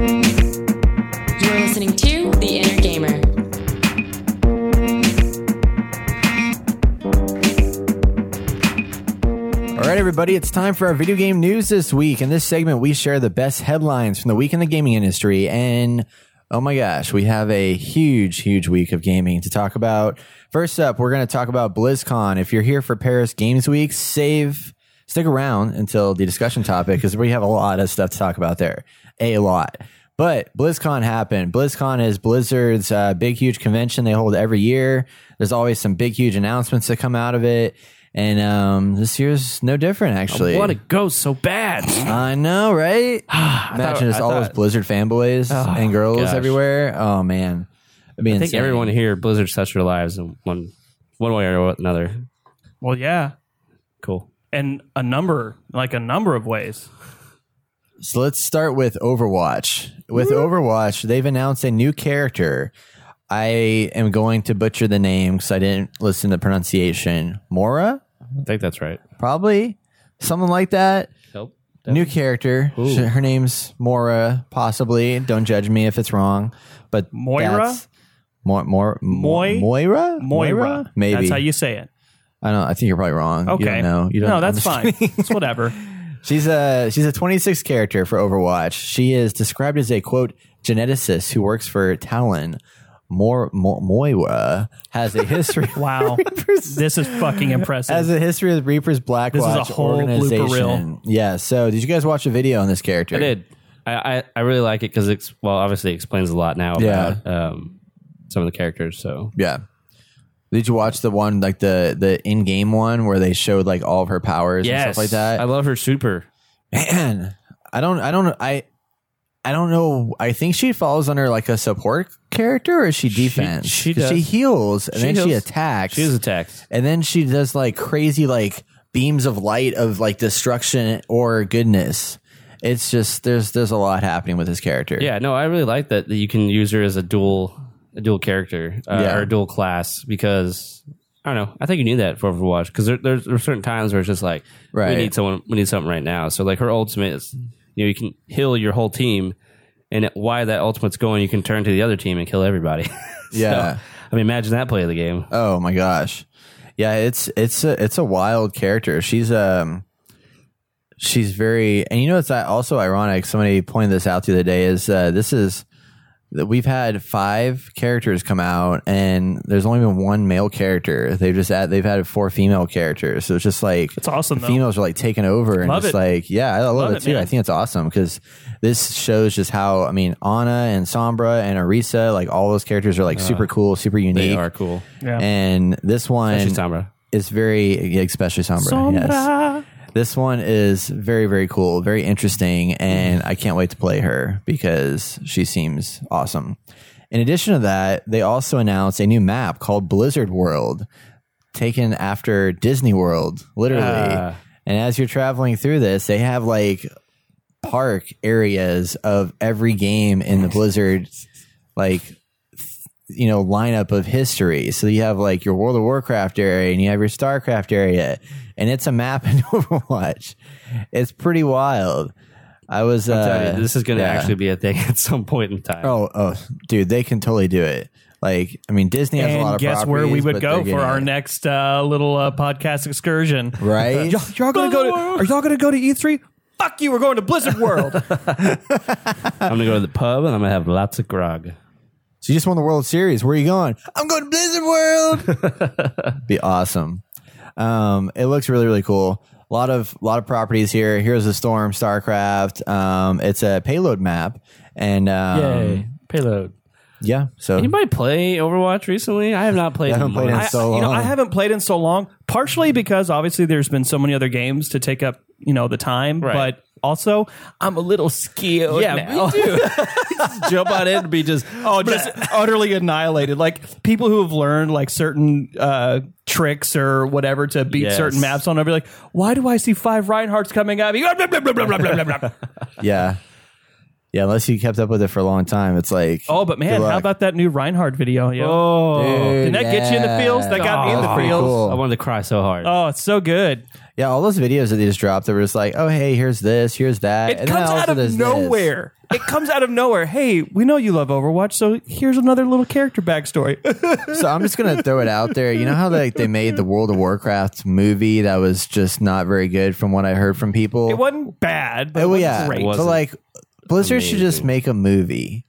You're listening to The Inner Gamer. All right, everybody, it's time for our video game news this week. In this segment, we share the best headlines from the week in the gaming industry. And oh my gosh, we have a huge, huge week of gaming to talk about. First up, we're going to talk about BlizzCon. If you're here for Paris Games Week, save, stick around until the discussion topic, because we have a lot of stuff to talk about there. A lot. But BlizzCon happened. BlizzCon is Blizzard's uh, big, huge convention they hold every year. There's always some big, huge announcements that come out of it. And um, this year's no different, actually. I want to go so bad. I know, right? Imagine it's all those Blizzard fanboys Oh, and girls gosh. everywhere. Oh, man. It'd be I insane. think everyone here, Blizzard's touched their lives in one one way or another. Well, yeah. Cool. And a number, like a number of ways. So let's start with Overwatch. With Overwatch, they've announced a new character. I am going to butcher the name because I didn't listen to the pronunciation. Mora? I think that's right. Probably. Something like that. Nope. New character. Ooh. Sh- Her name's Mora, possibly. Don't judge me if it's wrong. But Moira? that's- More, more, Moi- Moira, Moira. maybe. That's how you say it. I don't. I think you're probably wrong. Okay. You don't know. You don't. no, I'm that's just fine. kidding. It's whatever. She's a she's a twenty-six character for Overwatch. She is described as a quote geneticist who works for Talon. More Mo, Moira has a history. Wow. This is fucking impressive. Has a history with Reaper's Blackwatch This is a whole organization. blooper reel. Yeah. So, did you guys watch a video on this character? I did. I, I, I really like it because it's, well, obviously it explains a lot now Yeah. about um, some of the characters. So Yeah. Did you watch the one like the the in game one where they showed like all of her powers yes, and stuff like that? I love her super. Man, I don't, I don't, I, I don't know. I think she falls under like a support character, or is she defense? she 'Cause does. she heals and She then she heals. attacks. She is attacked. and then she does like crazy like beams of light of like destruction or goodness. It's just there's there's a lot happening with this character. Yeah, no, I really like that, that you can use her as a dual a dual character uh, Yeah. or a dual class because I don't know. I think you need that for Overwatch because there, there's, there's certain times where it's just like Right. we need someone, we need something right now. So like her ultimate is, you know, you can heal your whole team, and while that ultimate's going, you can turn to the other team and kill everybody. Yeah. So, I mean, imagine that play of the game. Oh my gosh. Yeah, it's it's a it's a wild character. She's um she's very, and you know it's also ironic. Somebody pointed this out the other day. Is uh, this is that we've had five characters come out, and there's only been one male character. They've just add, they've had four female characters. So it's just like It's awesome, the though. females are like taking over and Love just it. like yeah, I love, Love it it, too. man. I think it's awesome because this shows just how I mean Ana and Sombra and Orisa, like all those characters are like super cool, super unique. They are cool. Yeah. And this one Especially Sombra. is very, yeah, especially Sombra. Yes. Sombra. This one is very, very cool, very interesting, and I can't wait to play her because she seems awesome. In addition to that, they also announced a new map called Blizzard World, taken after Disney World, literally. Ah. And as you're traveling through this, they have like park areas of every game in the Blizzard, like, you know, lineup of history. So you have like your World of Warcraft area and you have your StarCraft area, and it's a map in Overwatch. It's pretty wild. I was, I'm uh, telling you, this is going to yeah. actually be a thing at some point in time. Oh, oh, dude, they can totally do it. Like, I mean, Disney has a lot And of guess where we properties, would but go they're for getting our it. next uh, little uh, podcast excursion? Right? y'all, y'all gonna go to? Are y'all gonna go to E three? Fuck you! We're going to Blizzard World. I'm going to go to the pub and I'm going to have lots of grog. So you just won the World Series. Where are you going? I'm going to Blizzard World. Be awesome. Um, it looks really, really cool. A lot of lot of properties here. Here's the Storm, StarCraft. Um, it's a payload map, and um, Yay. Payload. yeah. So Anybody play Overwatch recently? I have not played I haven't in played in months. so I, you know, long. I haven't played in so long. Partially because obviously there's been so many other games to take up, you know, the time. Right. But also, I'm a little skilled Yeah, now. me too. Jump on it and be just, Oh, just utterly annihilated. Like people who have learned like certain uh, tricks or whatever to beat Yes. certain maps on. I'll be like, why do I see five Reinhardts coming at me? Blah, blah, blah, blah, blah, blah, blah, blah. yeah, yeah. Unless you kept up with it for a long time, it's like Oh, but man, good how luck. about that new Reinhardt video? Yo? oh, Dude, Didn't that get you in the yeah. feels? That got me in Oh, the that's pretty feels. cool. I wanted to cry so hard. Oh, it's so good. Yeah, all those videos that they just dropped, they were just like, oh, hey, here's this, here's that. It and then comes also out of there's this. nowhere. It comes out of nowhere. Hey, we know you love Overwatch, so here's another little character backstory. So I'm just gonna throw it out there. You know how like they made the World of Warcraft movie that was just not very good, from what I heard from people. It wasn't bad, but Oh, it wasn't yeah. great. It So wasn't like, Blizzard should just amazing. make a movie,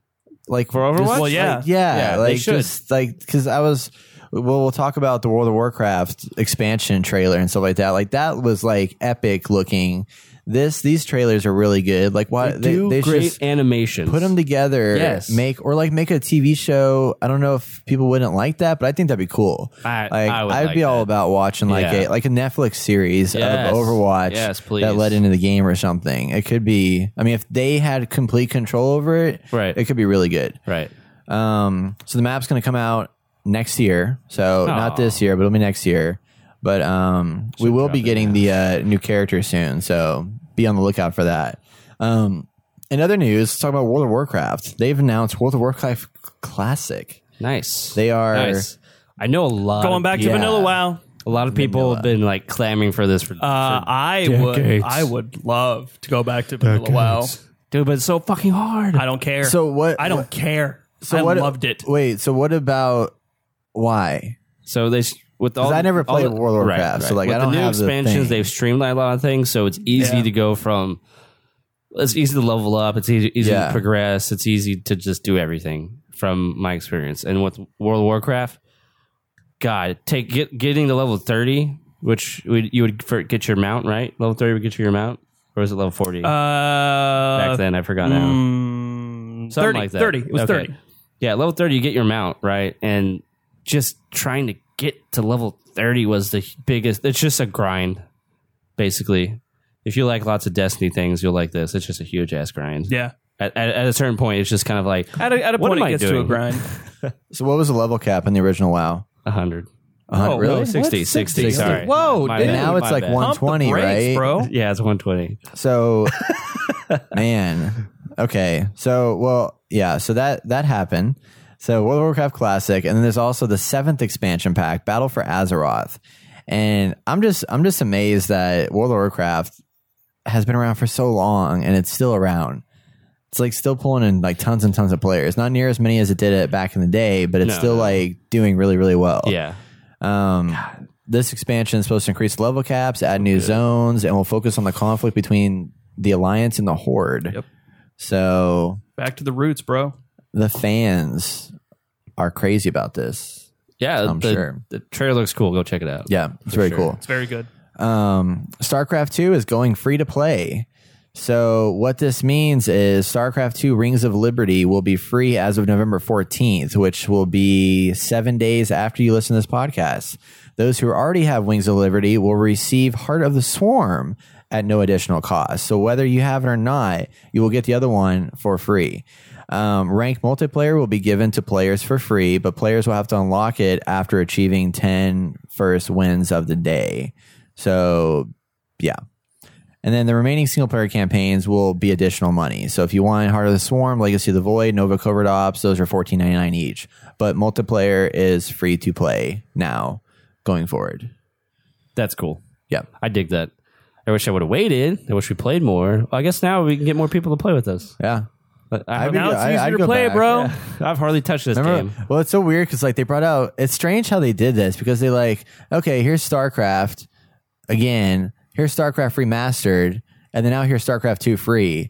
like for Overwatch? Well, yeah. yeah, Yeah, they like should. just like because I was. Well, we'll talk about the World of Warcraft expansion trailer and stuff like that. Like that was like epic looking. This these trailers are really good. Like why They do they great just animations. put them together, Yes. make or like make a T V show. I don't know if people wouldn't like that, but I think that'd be cool. I- like, I would I'd like be all that. about watching like Yeah. a like a Netflix series Yes. of Overwatch Yes, please. that led into the game or something. It could be. I mean, if they had complete control over it, Right. it could be really good. Right. Um, so the map's going to come out next year. So not Aw. this year, but it'll be next year. But um, we will be drop it getting the uh, new character soon. So be on the lookout for that. Um, in other news, let's talk about World of Warcraft. They've announced World of Warcraft Classic. Nice. They are- Nice. I know a lot. Going of back to people- Yeah. Vanilla WoW. A lot of people have been like clamoring for this for, Uh, for I would, decades. I would love to go back to Vanilla WoW. dude, but it's so fucking hard. I don't care. So what? I don't care. So I what, loved it. Wait, so what about why? So they with all I never all played World of Warcraft, so, like, with I don't the new have the expansions. thing. They've streamlined a lot of things, so it's easy Yeah. to go from. It's easy to level up. It's easy, easy Yeah. to progress. It's easy to just do everything from my experience. And with World of Warcraft, God, take get, getting to level thirty, which would, you would for, get your mount, right? Level thirty would get you your mount, or is it level forty? Uh, Back then, I forgot now. mm, Something thirty, like that. thirty. It was Okay. thirty. Yeah, level thirty, you get your mount, right? And just trying to get to level thirty was the biggest. It's just a grind, basically. If you like lots of Destiny things, you'll like this. It's just a huge ass grind. Yeah. At, at, at a certain point, it's just kind of like At a, at a What point, am it I gets to a doing? grind. So what was the level cap in the original WoW? a hundred. A hundred- Oh, really? no, sixty, What? sixty, sixty. Sorry. Whoa, My dude. And bad, now it's my like bad. one Pump the twenty, brakes, right? bro. Yeah, it's one twenty. So, man, okay. So, well, yeah. So that that happened. So World of Warcraft Classic, and then there's also the seventh expansion pack, Battle for Azeroth. And I'm just I'm just amazed that World of Warcraft has been around for so long and it's still around. It's like still pulling in like tons and tons of players. Not near as many as it did it back in the day, but it's No, still no. like doing really, really well. Yeah. Um, this expansion is supposed to increase level caps, add new zones, and will focus on the conflict between the Alliance and the Horde. Yep. So Back to the roots, bro. the fans are crazy about this. Yeah, I'm the, sure. the trailer looks cool. Go check it out. Yeah, it's very sure. cool. It's very good. Um, StarCraft two is going free to play. So what this means is StarCraft two Rings of Liberty will be free as of November fourteenth, which will be seven days after you listen to this podcast. Those who already have Wings of Liberty will receive Heart of the Swarm at no additional cost. So whether you have it or not, you will get the other one for free. Um, ranked multiplayer will be given to players for free, but players will have to unlock it after achieving ten first wins of the day. So, yeah. And then the remaining single player campaigns will be additional money. So if you want Heart of the Swarm, Legacy of the Void, Nova Covert Ops, those are fourteen ninety-nine each. But multiplayer is free to play now going forward. That's cool. Yeah. I dig that. I wish I would have waited. I wish we played more. Well, I guess now we can get more people to play with us. Yeah. But I, I'd be- Now it's I- easier I'd to go play, back. bro. Yeah. I've hardly touched this Remember, game. well, it's so weird because like they brought out. It's strange how they did this because they like, okay, here's StarCraft again. Here's StarCraft remastered, and then now here's StarCraft two free.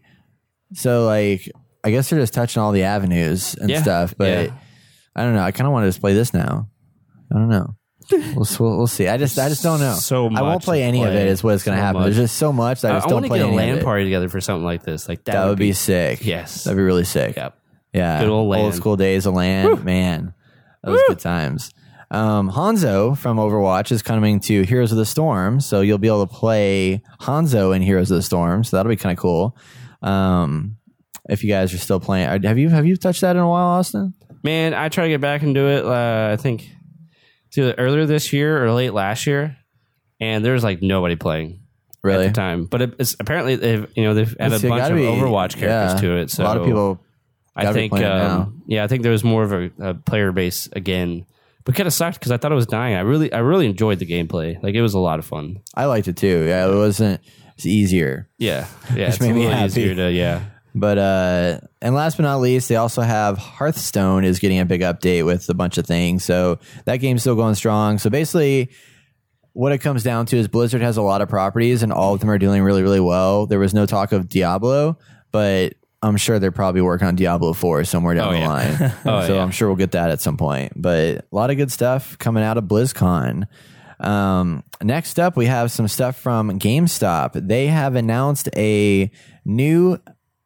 So like, I guess they're just touching all the avenues and Yeah. stuff. But Yeah. I don't know. I kind of want to just play this now. I don't know. We'll, we'll, we'll see. I just I just don't know. So I won't much play to any of play. it. Is what's going to So happen. much. There's just so much that I I, just I don't want to play get a any of LAN it. party together for something like this. Like that, That would be be sick. Yes. That'd be really sick. Yep. Yeah, Good old LAN. school days of LAN, man, that was good times. Um, Hanzo from Overwatch is coming to Heroes of the Storm, so you'll be able to play Hanzo in Heroes of the Storm. So that'll be kind of cool. Um, if you guys are still playing, have you have you touched that in a while, Austin? Man, I try to get back into it. Uh, I think it's either earlier this year or late last year, and there's like nobody playing Really? at the time. But it, it's apparently they've you know they've added So a you bunch gotta of be- Overwatch characters yeah. to it. So a lot of people. I gotta be think playing it now. um, yeah, I think there was more of a, a player base again, but kind of sucked because I thought it was dying. I really I really enjoyed the gameplay. Like it was a lot of fun. I liked it too. Yeah, it wasn't. It's easier. Yeah, yeah, Which it's made a me little happy. easier to yeah. But uh, and last but not least, they also have Hearthstone is getting a big update with a bunch of things. So that game's still going strong. So basically, what it comes down to is Blizzard has a lot of properties, and all of them are doing really, really well. There was no talk of Diablo, but I'm sure they're probably working on Diablo four somewhere down Oh, the yeah. line. Oh, so yeah. I'm sure we'll get that at some point. But a lot of good stuff coming out of BlizzCon. Um, next up, we have some stuff from GameStop. They have announced a new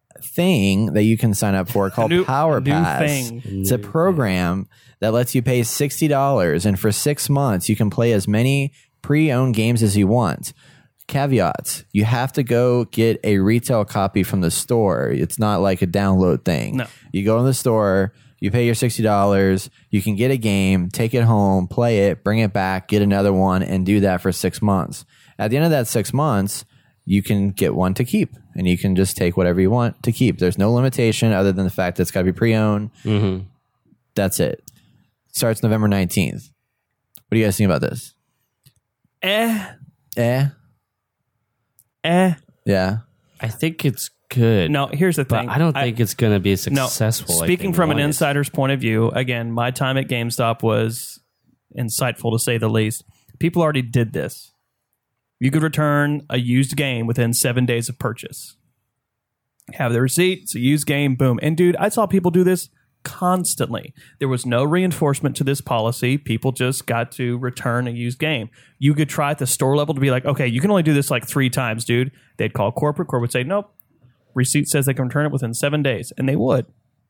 thing that you can sign up for called new- Power new Pass. thing. It's a program that lets you pay sixty dollars, and for six months, you can play as many pre-owned games as you want. Caveats: you have to go get a retail copy from the store. It's not like a download thing. No. You go in the store, you pay your sixty dollars, you can get a game, take it home, play it, bring it back, get another one, and do that for six months. At the end of that six months, you can get one to keep, and you can just take whatever you want to keep. There's no limitation other than the fact that it's got to be pre-owned. Mm-hmm. That's it. Starts November nineteenth. What do you guys think about this? Eh, Eh? eh. Yeah. I think it's good. No, here's the but thing. I don't I- think it's going to be No, successful. like speaking they from an wanted. insider's point of view, again, my time at GameStop was insightful to say the least. People already did this. You could return a used game within seven days of purchase. Have the receipt, it's a used game, boom. And dude, I saw people do this constantly. There was no reinforcement to this policy. People just got to return a used game. You could try at the store level to be like, okay, you can only do this like three times, dude. They'd call corporate. Corporate would say, nope. Receipt says they can return it within seven days. And they would.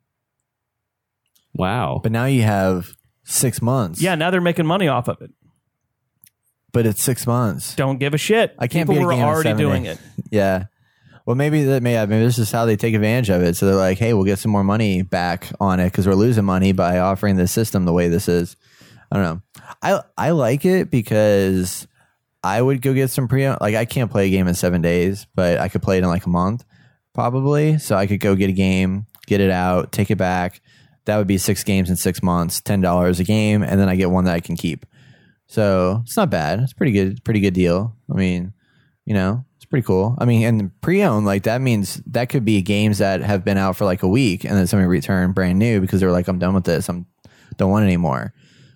Wow. But now you have six months. Yeah, now they're making money off of it. But it's six months. Don't give a shit. I can't People beat a were game in already seven doing days. it. Yeah. Well, maybe that. Maybe, maybe this is how they take advantage of it. So they're like, "Hey, we'll get some more money back on it because we're losing money by offering this system the way this is." I don't know. I I like it because I would go get some pre. Like I can't play a game in seven days, but I could play it in like a month, probably. So I could go get a game, get it out, take it back. That would be six games in six months, ten dollars a game, and then I get one that I can keep. So it's not bad. It's pretty good. Pretty good deal. I mean, you know. Pretty cool. I mean, and pre-owned, like that means that could be games that have been out for like a week and then somebody return brand new because they're like, I'm done with this. I'm don't want it anymore.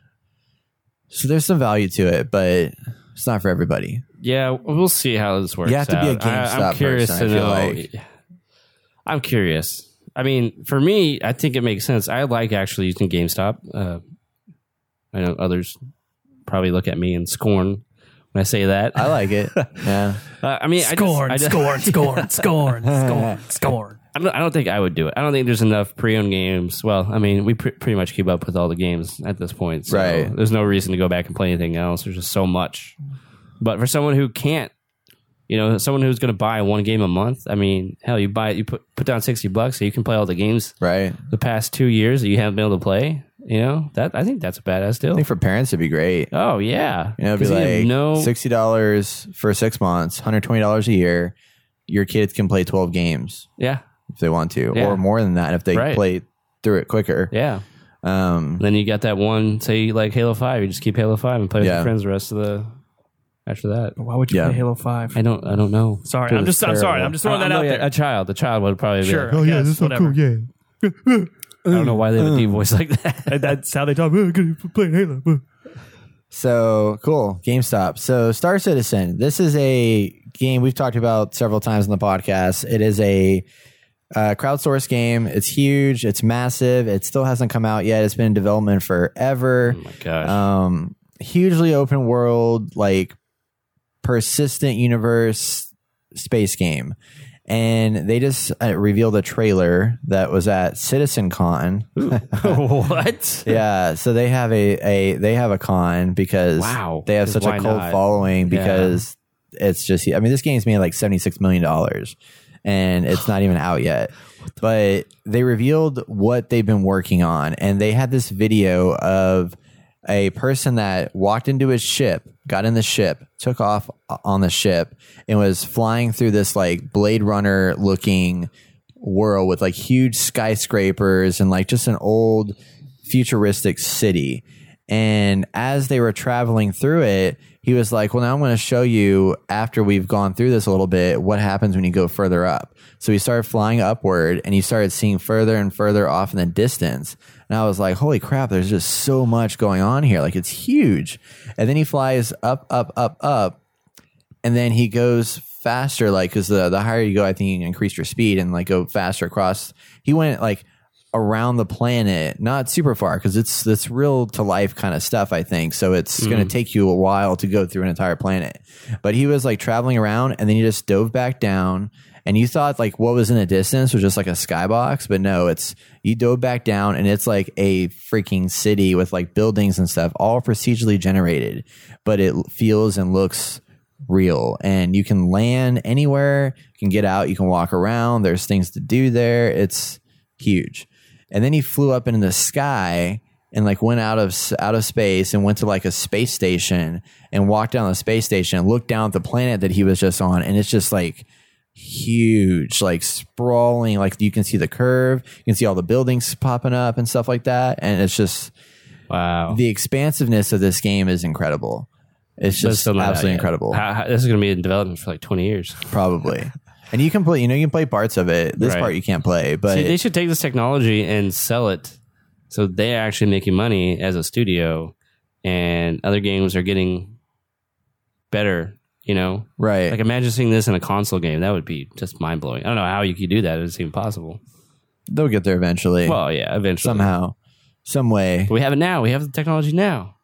So there's some value to it, but it's not for everybody. Yeah, we'll see how this works. You have to be a out. I- GameStop I'm curious person, I to feel know. like. I'm curious. I mean, for me, I think it makes sense. I like actually using GameStop. Uh, I know others probably look at me and scorn when I say that. I like it. Yeah. Uh, I mean, Scorn, I just, I scorn, scorn, scorn, scorn, scorn. I don't, I don't think I would do it. I don't think there's enough pre-owned games. Well, I mean, we pre- pretty much keep up with all the games at this point. So Right. There's no reason to go back and play anything else. There's just so much. But for someone who can't, you know, someone who's going to buy one game a month, I mean, hell, you buy you put put down sixty bucks so you can play all the games Right. the past two years that you haven't been able to play. You know, that I think that's a badass deal. I think for parents it'd be great. Oh yeah, You know, it'd be 'Cause you have like no sixty dollars for six months, one hundred twenty dollars a year. Your kids can play twelve games yeah if they want to, Yeah. or more than that if they Right. play through it quicker. yeah. Um, Then you got that one, say like Halo Five. You just keep Halo Five and play with Yeah. your friends the rest of the after that. Why would you Yeah. play Halo five? I don't. I don't know. Sorry, 'Cause I'm just. it's I'm sorry. terrible. I'm just throwing Uh, that no, out yeah, there. A child. A child would probably be Sure. like, I guess, whatever. I don't know why they have a deep voice like that. And that's how they talk. Oh, good, playing Halo. So cool. GameStop. So Star Citizen. This is a game we've talked about several times in the podcast. It is a uh, crowdsourced game. It's huge. It's massive. It still hasn't come out yet. It's been in development forever. Oh my gosh. Um, hugely open world, like persistent universe space game. And they just uh, revealed a trailer that was at CitizenCon. What? Yeah, so they have a, a they have a con because Wow. they have 'Cause such a why cult not? following because it's just I mean this game's made like seventy-six million dollars and it's not even out yet. But they revealed what they've been working on and they had this video of a person that walked into his ship, got in the ship, took off on the ship, and was flying through this like Blade Runner looking world with like huge skyscrapers and like just an old futuristic city. And as they were traveling through it, he was like, well, now I'm going to show you after we've gone through this a little bit, what happens when you go further up. So he started flying upward and he started seeing further and further off in the distance. And I was like, holy crap, there's just so much going on here. Like it's huge. And then he flies up, up, up, up. And then he goes faster, like, cause the, the higher you go, I think you can increase your speed and like go faster across. He went like around the planet, not super far, because it's this real to life kind of stuff, I think. So it's mm-hmm. going to take you a while to go through an entire planet. But he was like traveling around and then he just dove back down. And you thought like what was in the distance was just like a skybox, but no, it's you dove back down and it's like a freaking city with like buildings and stuff, all procedurally generated, but it feels and looks real. And you can land anywhere, you can get out, you can walk around. There's things to do there. It's huge. And then he flew up into the sky and like went out of out of space and went to like a space station and walked down the space station and looked down at the planet that he was just on. And it's just like huge, like sprawling, like you can see the curve, you can see all the buildings popping up and stuff like that. And it's just, wow. The expansiveness of this game is incredible. It's just absolutely incredible. How, how, this is going to be in development for like twenty years. Probably. And you can play, you know, you can play parts of it. This Right. part you can't play, but See, they should take this technology and sell it, so they're actually making money as a studio, and other games are getting better. You know, right. like imagine seeing this in a console game. That would be just mind blowing. I don't know how you could do that. It's even possible. They'll get there eventually. Well, yeah, eventually, somehow, some way. But we have it now. We have the technology now.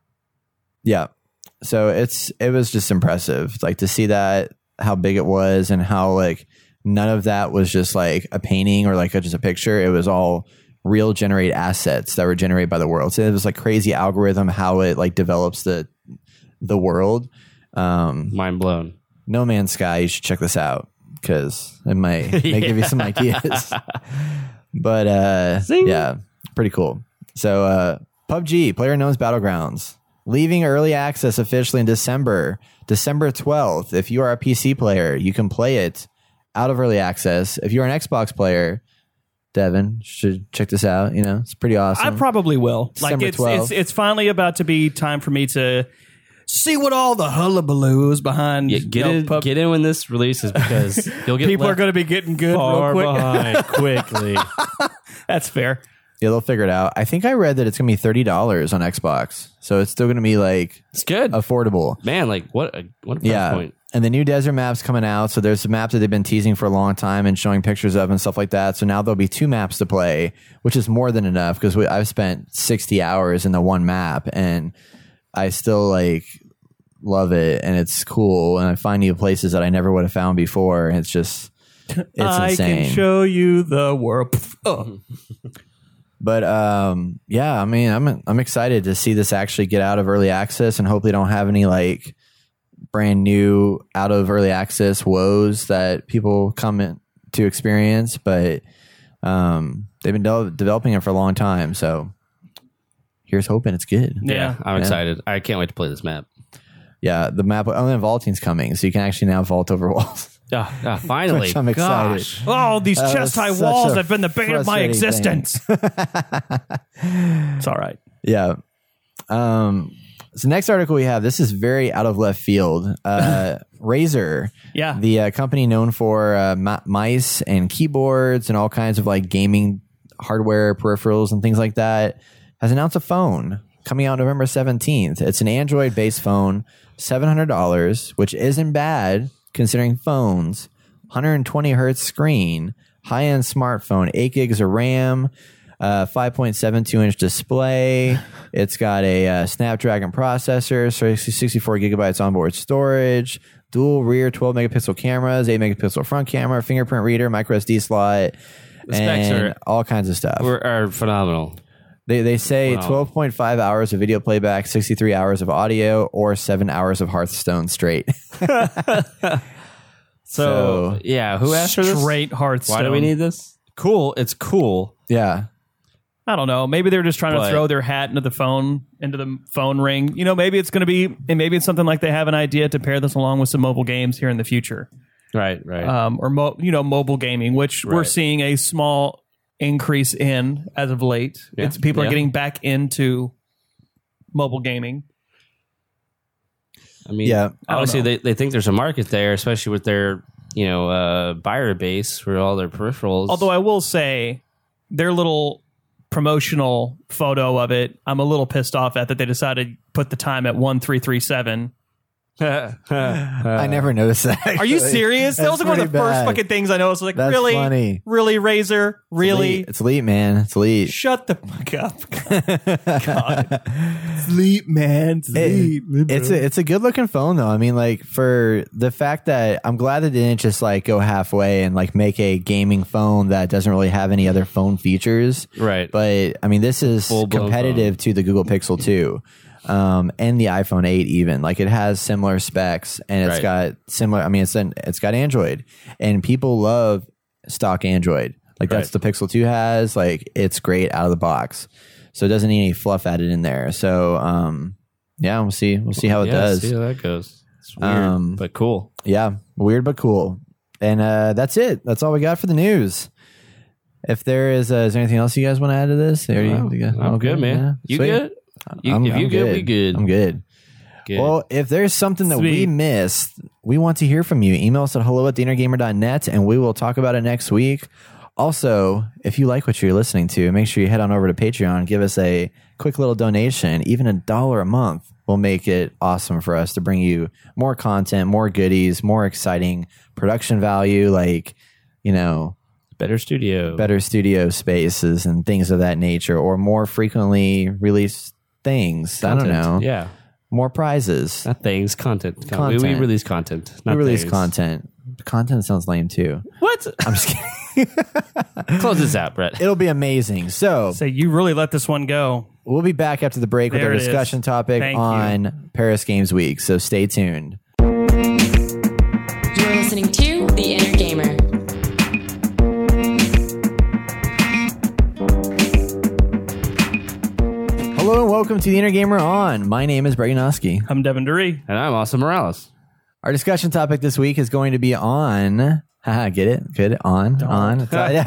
Yeah. So it's it was just impressive, like to see that, how big it was, and how like none of that was just like a painting or like a, just a picture. It was all real generate assets that were generated by the world. So it was like crazy algorithm how it like develops the the world. Um, Mind blown. No Man's Sky, you should check this out because it might, may yeah. give you some ideas. But uh, yeah, pretty cool. So uh, P U B G, PlayerUnknown's Battlegrounds, leaving early access officially in December, December twelfth. If you are a P C player, you can play it out of early access. If you're an Xbox player, Devin should check this out. You know, it's pretty awesome. I probably will. December like it's, twelfth. it's it's finally about to be time for me to see what all the hullabaloo is behind. Yeah, get you know, in, pub- get in when this releases because you'll get people are left going to be getting good far real quick. behind quickly. That's fair. Yeah, they'll figure it out. I think I read that it's going to be thirty dollars on Xbox. So it's still going to be like It's good, affordable. man. Like what? A, what a price Yeah. point. And the new desert map's coming out. So there's a map that they've been teasing for a long time and showing pictures of and stuff like that. So now there'll be two maps to play, which is more than enough because I've spent sixty hours in the one map and I still like love it and it's cool. And I find new places that I never would have found before. And it's just, it's I insane. can show you the world. Oh. But um, yeah, I mean, I'm I'm excited to see this actually get out of early access and hopefully don't have any like brand new out of early access woes that people come in to experience. But um, they've been de- developing it for a long time, so here's hoping it's good. Yeah. I'm Yeah. excited. I can't wait to play this map. Yeah, the map, oh, and vaulting's coming, so you can actually now vault over walls. Ah, ah, finally, Which I'm excited. Gosh. Oh, these Uh, chest high such walls a have been the bane of my frustrating existence. It's all right. Yeah. Um, so next article we have, this is very out of left field. Uh, Razer, Yeah. the uh, company known for uh, m- mice and keyboards and all kinds of like gaming hardware peripherals and things like that, has announced a phone coming out November seventeenth. It's an Android-based phone, seven hundred dollars, which isn't bad considering phones, one hundred twenty hertz screen, high-end smartphone, eight gigs of RAM, uh, five point seven two inch display. It's got a uh, Snapdragon processor, so sixty-four gigabytes onboard storage, dual rear twelve megapixel cameras, eight megapixel front camera, fingerprint reader, micro S D slot, The specs and are- all kinds of stuff. Are, are phenomenal. They they say Wow. twelve point five hours of video playback, sixty-three hours of audio, or seven hours of Hearthstone straight. So, So- yeah, who asked for this? Straight Hearthstone. Why do we need this? Cool. It's cool. Yeah. I don't know. Maybe they're just trying But- to throw their hat into the phone, into the phone ring. You know, maybe it's going to be, and maybe it's something like they have an idea to pair this along with some mobile games here in the future, Right. Right. um, or mo- you know, mobile gaming, which we're Right. seeing a small increase in as of late. Yeah. It's people Yeah. are getting back into mobile gaming. I mean, Yeah. I don't obviously know. they, they think there's a market there, especially with their you know uh, buyer base for all their peripherals. Although I will say, their little promotional photo of it, I'm a little pissed off at that they decided to put the time at one three three seven. I never noticed that. Are you actually. serious? That That's was one of the pretty first bad. fucking things I noticed. Like, That's really? funny. Really, Razer? Really? Elite. It's elite, man. It's elite. Shut the fuck up. God. Sleep, man. Sleep. It- it's a it's a good looking phone though. I mean, like for the fact that I'm glad they didn't just like go halfway and like make a gaming phone that doesn't really have any other phone features. Right. But I mean, this is Full-blown competitive to the Google Pixel two. Um, and the iPhone eight even, like it has similar specs and it's Right. got similar, I mean, it's an, it's got Android and people love stock Android. Like that's Right. the Pixel two has, like it's great out of the box. So it doesn't need any fluff added in there. So, um, yeah, we'll see. We'll see how it yeah, does. See how that goes. It's weird, Um, but cool. Yeah, weird but cool. And uh, that's it. That's all we got for the news. If there is, uh, is there anything else you guys want to add to this? Are you, Wow. you guys- I'm okay, good, man. yeah. You Sweet. good? You, I'm- if you I'm good, we good. I'm good. Good. Well, if there's something that we Sweet. missed, we want to hear from you. Email us at hello at the inner gamer dot net and we will talk about it next week. Also, if you like what you're listening to, make sure you head on over to Patreon and give us a quick little donation. Even a dollar a month will make it awesome for us to bring you more content, more goodies, more exciting production value, like, you know, Better studio. better studio spaces and things of that nature, or more frequently released things. Content. I don't know. Yeah. More prizes. Not things, content. Con- Content. We, we release content. Not We release things. content. Content sounds lame too. What? I'm just kidding. Close this out, Brett. It'll be amazing. So Say you really let this one go. we'll be back after the break There with our it is. discussion topic Thank on you. Paris Games Week. So stay tuned. You're listening to The Inner Gamer. Hello and welcome to the Inner Gamer On. My name is Breganowski. I'm Devin Dury. And I'm Austin Morales. Our discussion topic this week is going to be on. Haha, get it? Good. On. On.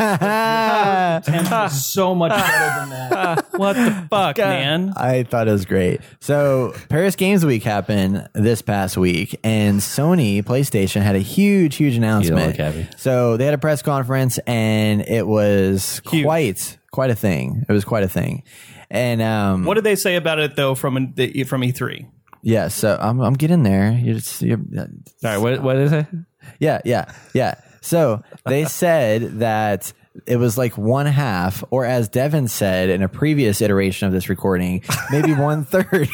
So much better than that. What the fuck, man? I thought it was great. So Paris Games Week happened this past week, and Sony PlayStation had a huge, huge announcement. look happy. So they had a press conference, and it was Huge. quite, quite a thing. It was quite a thing. And um, What did they say about it though from the, from E three? yeah, so I'm, I'm getting there. You're just, you're, All right, what, what is it? yeah, yeah, yeah. So they said that it was like one half, or as Devin said in a previous iteration of this recording, maybe one third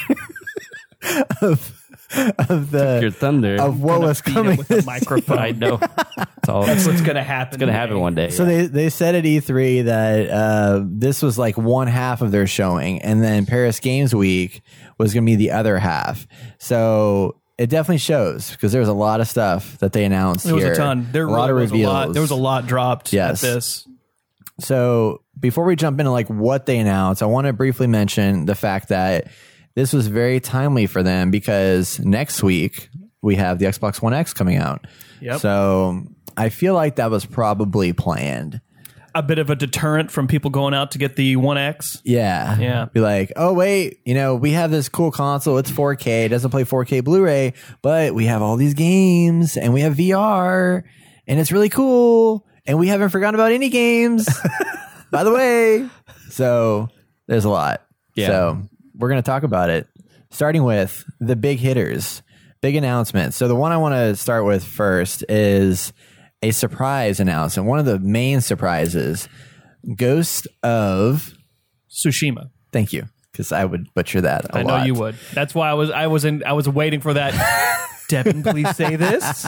of of the Your thunder. of what was Beat it coming. with a microphone. I know. It's all. That's what's gonna happen. It's gonna happen one day. So they, they said at E three that uh, this was like one half of their showing, and then Paris Games Week was going to be the other half. So it definitely shows, because there was a lot of stuff that they announced. There was here. a ton. There a lot really of was reveals. a lot. There was a lot dropped Yes. at this. So before we jump into like what they announced, I want to briefly mention the fact that this was very timely for them, because next week we have the Xbox One X coming out. Yep. So I feel like that was probably planned. A bit of a deterrent from people going out to get the One X. Yeah. Yeah. Be like, oh, wait, you know, we have this cool console. It's four K. It doesn't play four K Blu-ray, but we have all these games and we have V R and it's really cool. And we haven't forgotten about any games, by the way. So there's a lot. Yeah. So we're going to talk about it, starting with the big hitters, big announcements. So the one I want to start with first is a surprise announcement. One of the main surprises, Ghost of... Tsushima. Thank you, because I would butcher that a I lot. know you would. That's why I was. I was in. I was waiting for that. Devin, please say this.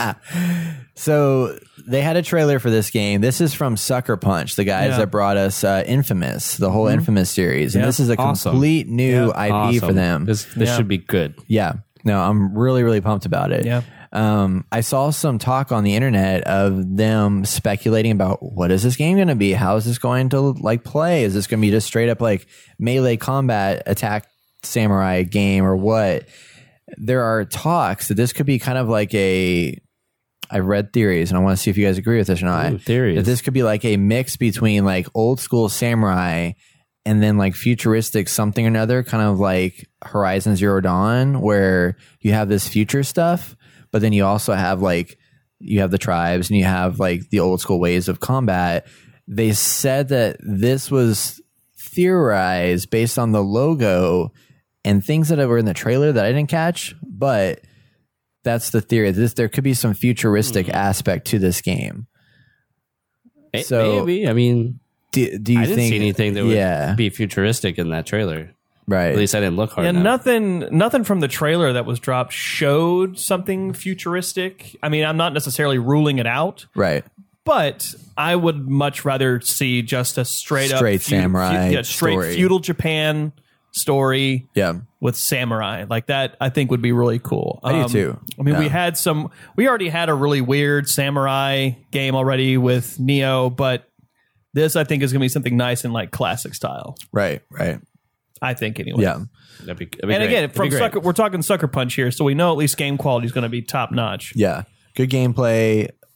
So they had a trailer for this game. This is from Sucker Punch, the guys Yeah. that brought us uh, Infamous, the whole Infamous series. And Yeah. this is a Awesome. complete new Yeah. I P Awesome. for them. This, this Yeah. should be good. Yeah. No, I'm really, really pumped about it. Yeah. Um, I saw some talk on the internet of them speculating about what is this game going to be? How is this going to like play? Is this going to be just straight up like melee combat attack samurai game or what? There are talks that this could be kind of like a, I read theories and I want to see if you guys agree with this or not. Ooh, theories. That this could be like a mix between like old school samurai and then like futuristic something or another, kind of like Horizon Zero Dawn, where you have this future stuff, but then you also have like, you have the tribes and you have like the old school ways of combat. They said that this was theorized based on the logo and things that were in the trailer that I didn't catch, but that's the theory. This, there could be some futuristic aspect to this game. May- So- Maybe. I mean, Do, do you I didn't think see anything that would yeah, be futuristic in that trailer. right. At least I didn't look hard Yeah, enough. nothing. Nothing from the trailer that was dropped showed something futuristic. I mean, I'm not necessarily ruling it out, Right. but I would much rather see just a straight, Straight up feud- samurai yeah, straight story. feudal Japan story. Yeah. With samurai, like that, I think would be really cool. I do too. I mean, we Yeah. had some. We already had a really weird samurai game already with Neo, but this I think is going to be something nice and like classic style. Right. Right. I think anyway. Yeah. That'd be, that'd be And great. again, That'd from be great. Sucker, we're talking Sucker Punch here, so we know at least game quality is going to be top notch. Yeah. Good gameplay.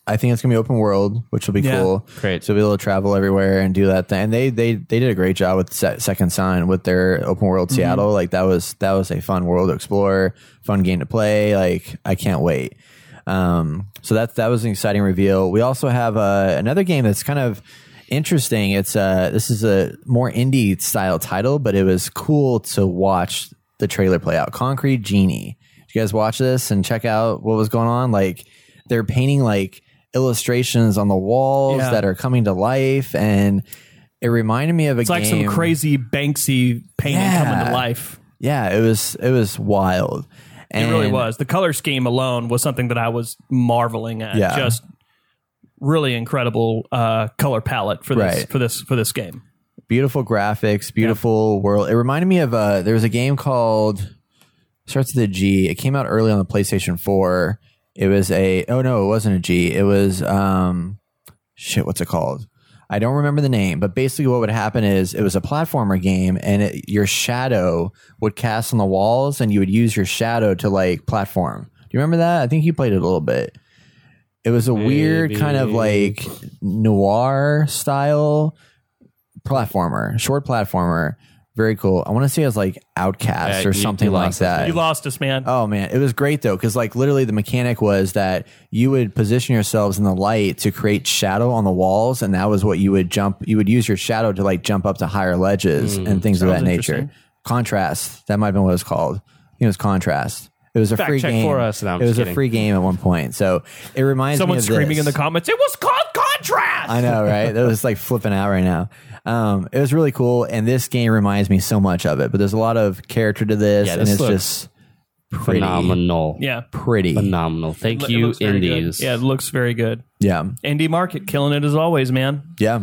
I think it's gonna be open world, which will be Yeah. cool. Great. So we'll be able to travel everywhere and do that thing. And they they they did a great job with Se- Second Son with their open world Seattle. Like that was that was a fun world to explore, fun game to play. Like I can't wait. Um, so that that was an exciting reveal. We also have uh, another game that's kind of interesting. It's uh this is a more indie style title, but it was cool to watch the trailer play out. Concrete Genie. Did you guys watch this and check out what was going on? Like they're painting like illustrations on the walls Yeah. that are coming to life, and it reminded me of a It's game. like some crazy Banksy painting Yeah. coming to life. Yeah, it was it was wild. It really And- was. The color scheme alone was something that I was marveling at. Yeah. Just really incredible uh, color palette for this Right. for this for this game. Beautiful graphics, beautiful world. It reminded me of uh there was a game called starts with a G. It came out early on the PlayStation four. It was a oh no, it wasn't a G. It was um shit, what's it called? I don't remember the name, but basically what would happen is it was a platformer game, and it, your shadow would cast on the walls, and you would use your shadow to like platform. Do you remember that? I think you played it a little bit. It was a weird kind of like noir style platformer, short platformer. Very cool. I want to say it was like Outcast Yeah, or you- something you like lost that. You lost us, man. Oh man, it was great though, because like literally the mechanic was that you would position yourselves in the light to create shadow on the walls, and that was what you would jump. You would use your shadow to like jump up to higher ledges and things of that sounds nature. interesting. Contrast. That might have been what it was called. I think it was Contrast. It was a Fact free check game for us. No, I'm it was just a kidding. free game at one point, so it reminds Someone's me of screaming this. in the comments. It was called Contrast. I know, right? That was like flipping out right now. Um, it was really cool, and this game reminds me so much of it. But there's a lot of character to this, Yeah, and this it's looks just pretty, Phenomenal. Yeah. pretty. Phenomenal. Thank It you, looks very good. Indies. Yeah, it looks very good. Yeah, Indie market killing it as always, man. yeah.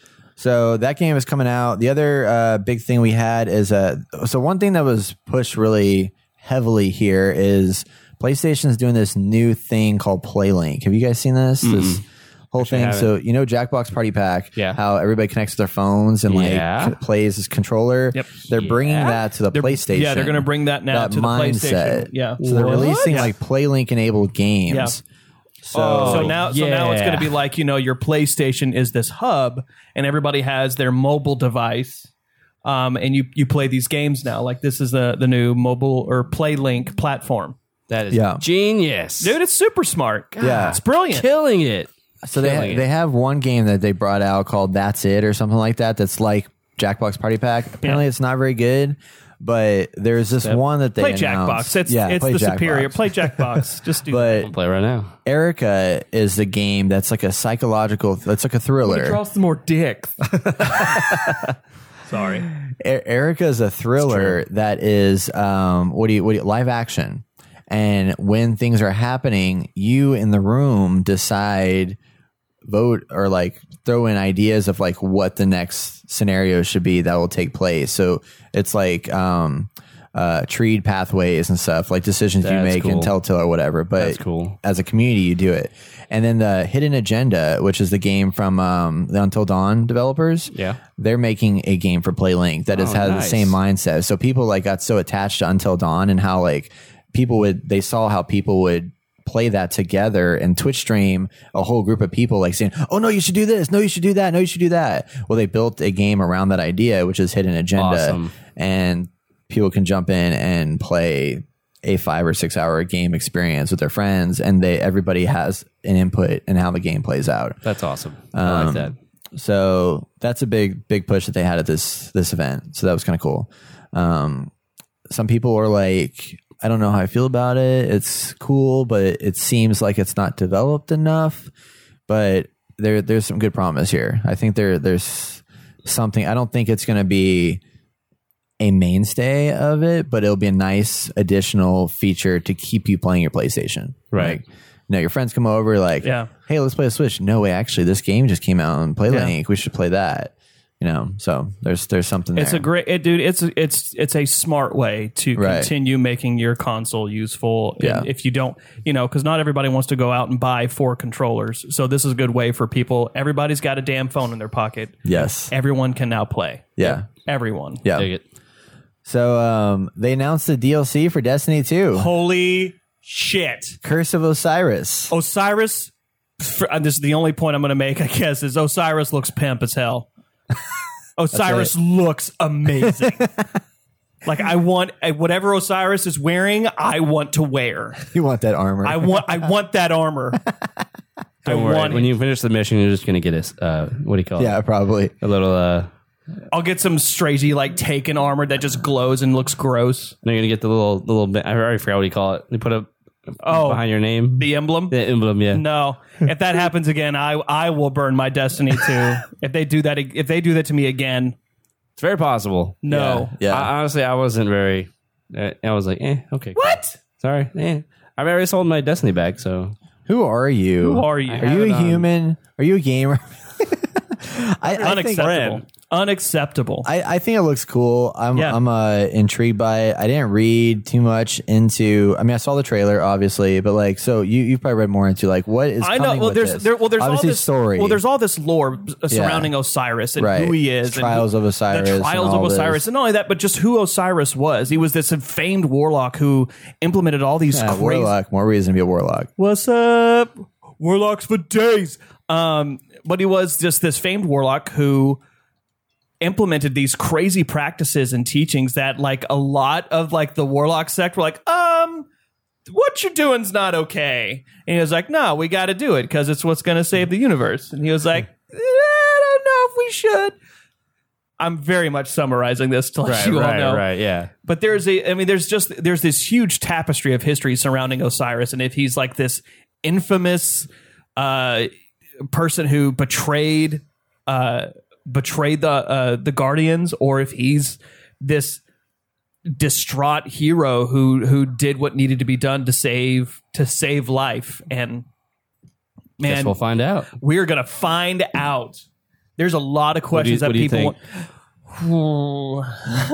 So that game is coming out. The other uh, big thing we had is uh, so one thing that was pushed really heavily here is PlayStation's doing this new thing called PlayLink. Have you guys seen this? This whole thing. haven't. So you know Jackbox Party Pack. Yeah. How everybody connects with their phones and like Yeah. c- plays this controller. Yep. They're bringing Yeah. that to the PlayStation. Yeah, they're going to bring that now that to the mindset. PlayStation. Yeah. So they're What? releasing Yeah. like PlayLink enabled games. Yeah. So, So now, so now it's yeah. going to be like, you know, your PlayStation is this hub, and everybody has their mobile device, um, and you you play these games now. Like this is the the new mobile or PlayLink platform, That is Yeah. genius. dude. It's super smart. God, Yeah. it's brilliant. Killing it. so they Killing ha- it. they have one game that they brought out called That's It or something like that. That's like Jackbox Party Pack. Apparently, Yeah. it's not very good. But there's this one that they Play announced. Jackbox. It's yeah, it's play the Jackbox. superior. Play Jackbox. Just do. But Play right now. Erica is the game that's like a psychological. That's like a thriller. draw some more dick. Sorry. E- Erica is a thriller that is um what do you what do you, live action, and when things are happening, you in the room decide, vote, or like throw in ideas of like what the next scenario should be that will take place. So it's like um uh treed pathways and stuff, like decisions you That's make in cool. Telltale or whatever. But That's cool. as a community, you do it. And then the Hidden Agenda, which is the game from um, the Until Dawn developers, Yeah. they're making a game for PlayLink that has Oh, had the nice. same mindset. So people like got so attached to Until Dawn and how like people would they saw how people would play that together and Twitch stream a whole group of people like saying, "Oh no, you should do this. No, you should do that. No, you should do that." Well, they built a game around that idea, which is Hidden Agenda, Awesome. and people can jump in and play a five or six hour game experience with their friends, and they everybody has an input in how the game plays out. That's awesome. I Um, like that. So that's a big big push that they had at this this event. So that was kind of cool. Um, some people are like, I don't know how I feel about it. It's cool, but it, it seems like it's not developed enough. But there there's some good promise here. I think there there's something. I don't think it's going to be a mainstay of it, but it'll be a nice additional feature to keep you playing your PlayStation. Right. Like, you know, your friends come over like, Yeah. hey, let's play a Switch. No way, actually, this game just came out on PlayLink. Yeah. We should play that. You know, so there's there's something there. It's a great, it, dude. It's it's it's a smart way to Right. continue making your console useful. Yeah. And if you don't, you know, because not everybody wants to go out and buy four controllers. So this is a good way for people. Everybody's got a damn phone in their pocket. Yes. Everyone can now play. Yeah. Everyone. Yeah. Dig it. So um, they announced the D L C for Destiny two, Holy shit! Curse of Osiris. Osiris for, and this is the only point I'm going to make, I guess, is Osiris looks pimp as hell. Osiris looks amazing. Like I want whatever Osiris is wearing, I want to wear. You want that armor? I want. I want that armor. Don't I worry. want When it. you finish the mission, you're just gonna get a uh, what do you call yeah, it? probably. A little. Uh, I'll get some straighty like taken armor that just glows and looks gross. and you're gonna get the little the little. bit- I already forgot what you call it. They put up Oh, behind your name. the emblem. The emblem, yeah. No, if that happens again, I I will burn my destiny too. If they do that, if they do that to me again, It's very possible. no. Yeah. I, honestly, I wasn't very. Uh, I was like, eh, okay. What? Sorry, eh. I've already sold my Destiny back, so Who are you? Who are you? Are you a human? Are you a gamer? I, I think Unacceptable. Unacceptable. I, I think it looks cool. I'm Yeah. I'm uh, intrigued by it. I didn't read too much into. I mean, I saw the trailer, obviously, but like, so you you probably read more into like what is. I know. coming Well, with there's this? there. Well, there's obviously all this story. Well, there's all this lore surrounding Osiris and Right. who he is, Trials and of Osiris the and trials of all Osiris, this. and not only that, but just who Osiris was. He was this famed warlock who implemented all these yeah, crazy. warlock. More reason to be a warlock. What's up, warlocks for days? Um, but he was just this famed warlock who implemented these crazy practices and teachings that like a lot of like the warlock sect were like, um, what you're doing's not okay. And he was like, no, we got to do it because it's what's going to save the universe. And he was like, eh, I don't know if we should. I'm very much summarizing this to let right, you all right, know. right, yeah. But there's a, I mean, there's just, there's this huge tapestry of history surrounding Osiris. And if he's like this infamous uh, person who betrayed, uh, betrayed the, uh, the Guardians, or if he's this distraught hero who, who did what needed to be done to save, to save life. And Guess man, we'll find out. we're going to find out. There's a lot of questions what do you that people think? want.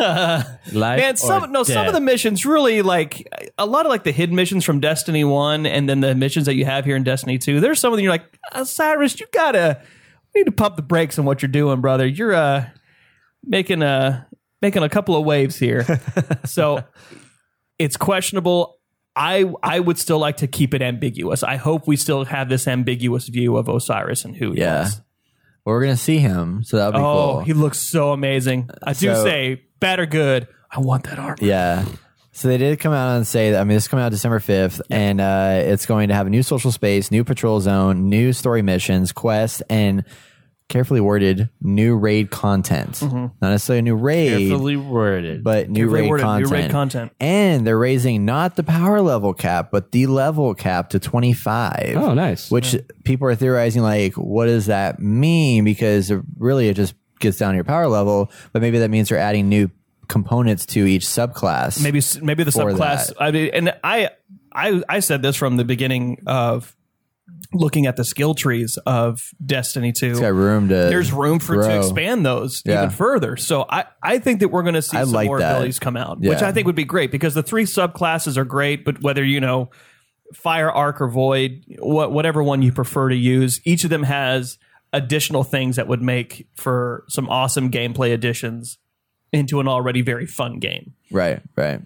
Life Man, some or no, some death? of the missions really like a lot of like the hidden missions from Destiny One, and then the missions that you have here in Destiny Two. There's some of them you're like, Osiris, you gotta we need to pump the brakes on what you're doing, brother. You're uh making a making a couple of waves here, so it's questionable. I I would still like to keep it ambiguous. I hope we still have this ambiguous view of Osiris and who he Yeah. is. Well, we're gonna see him, so that'll be Oh, cool. he looks so amazing. I do So- say, bad or good, I want that armor. Yeah. So they did come out and say that, I mean, this is coming out December fifth, and uh, it's going to have a new social space, new patrol zone, new story missions, quests, and carefully worded new raid content. Not necessarily a new raid, Carefully worded. but new Carefully raid, worded, new content. raid content. And they're raising not the power level cap, but the level cap to twenty-five. Oh, nice. Which people are theorizing, like, what does that mean? Because it really, it just gets down to your power level, but maybe that means they're adding new components to each subclass. Maybe maybe the For subclass. that. I mean, and I I I said this from the beginning of looking at the skill trees of Destiny two. It's got room to There's room for to grow. expand those Yeah. even further. So I, I think that we're going to see I some like more that. abilities come out, which Yeah. I think would be great because the three subclasses are great. But whether you know Fire, Arc, or Void, what, whatever one you prefer to use, each of them has additional things that would make for some awesome gameplay additions into an already very fun game. Right, right.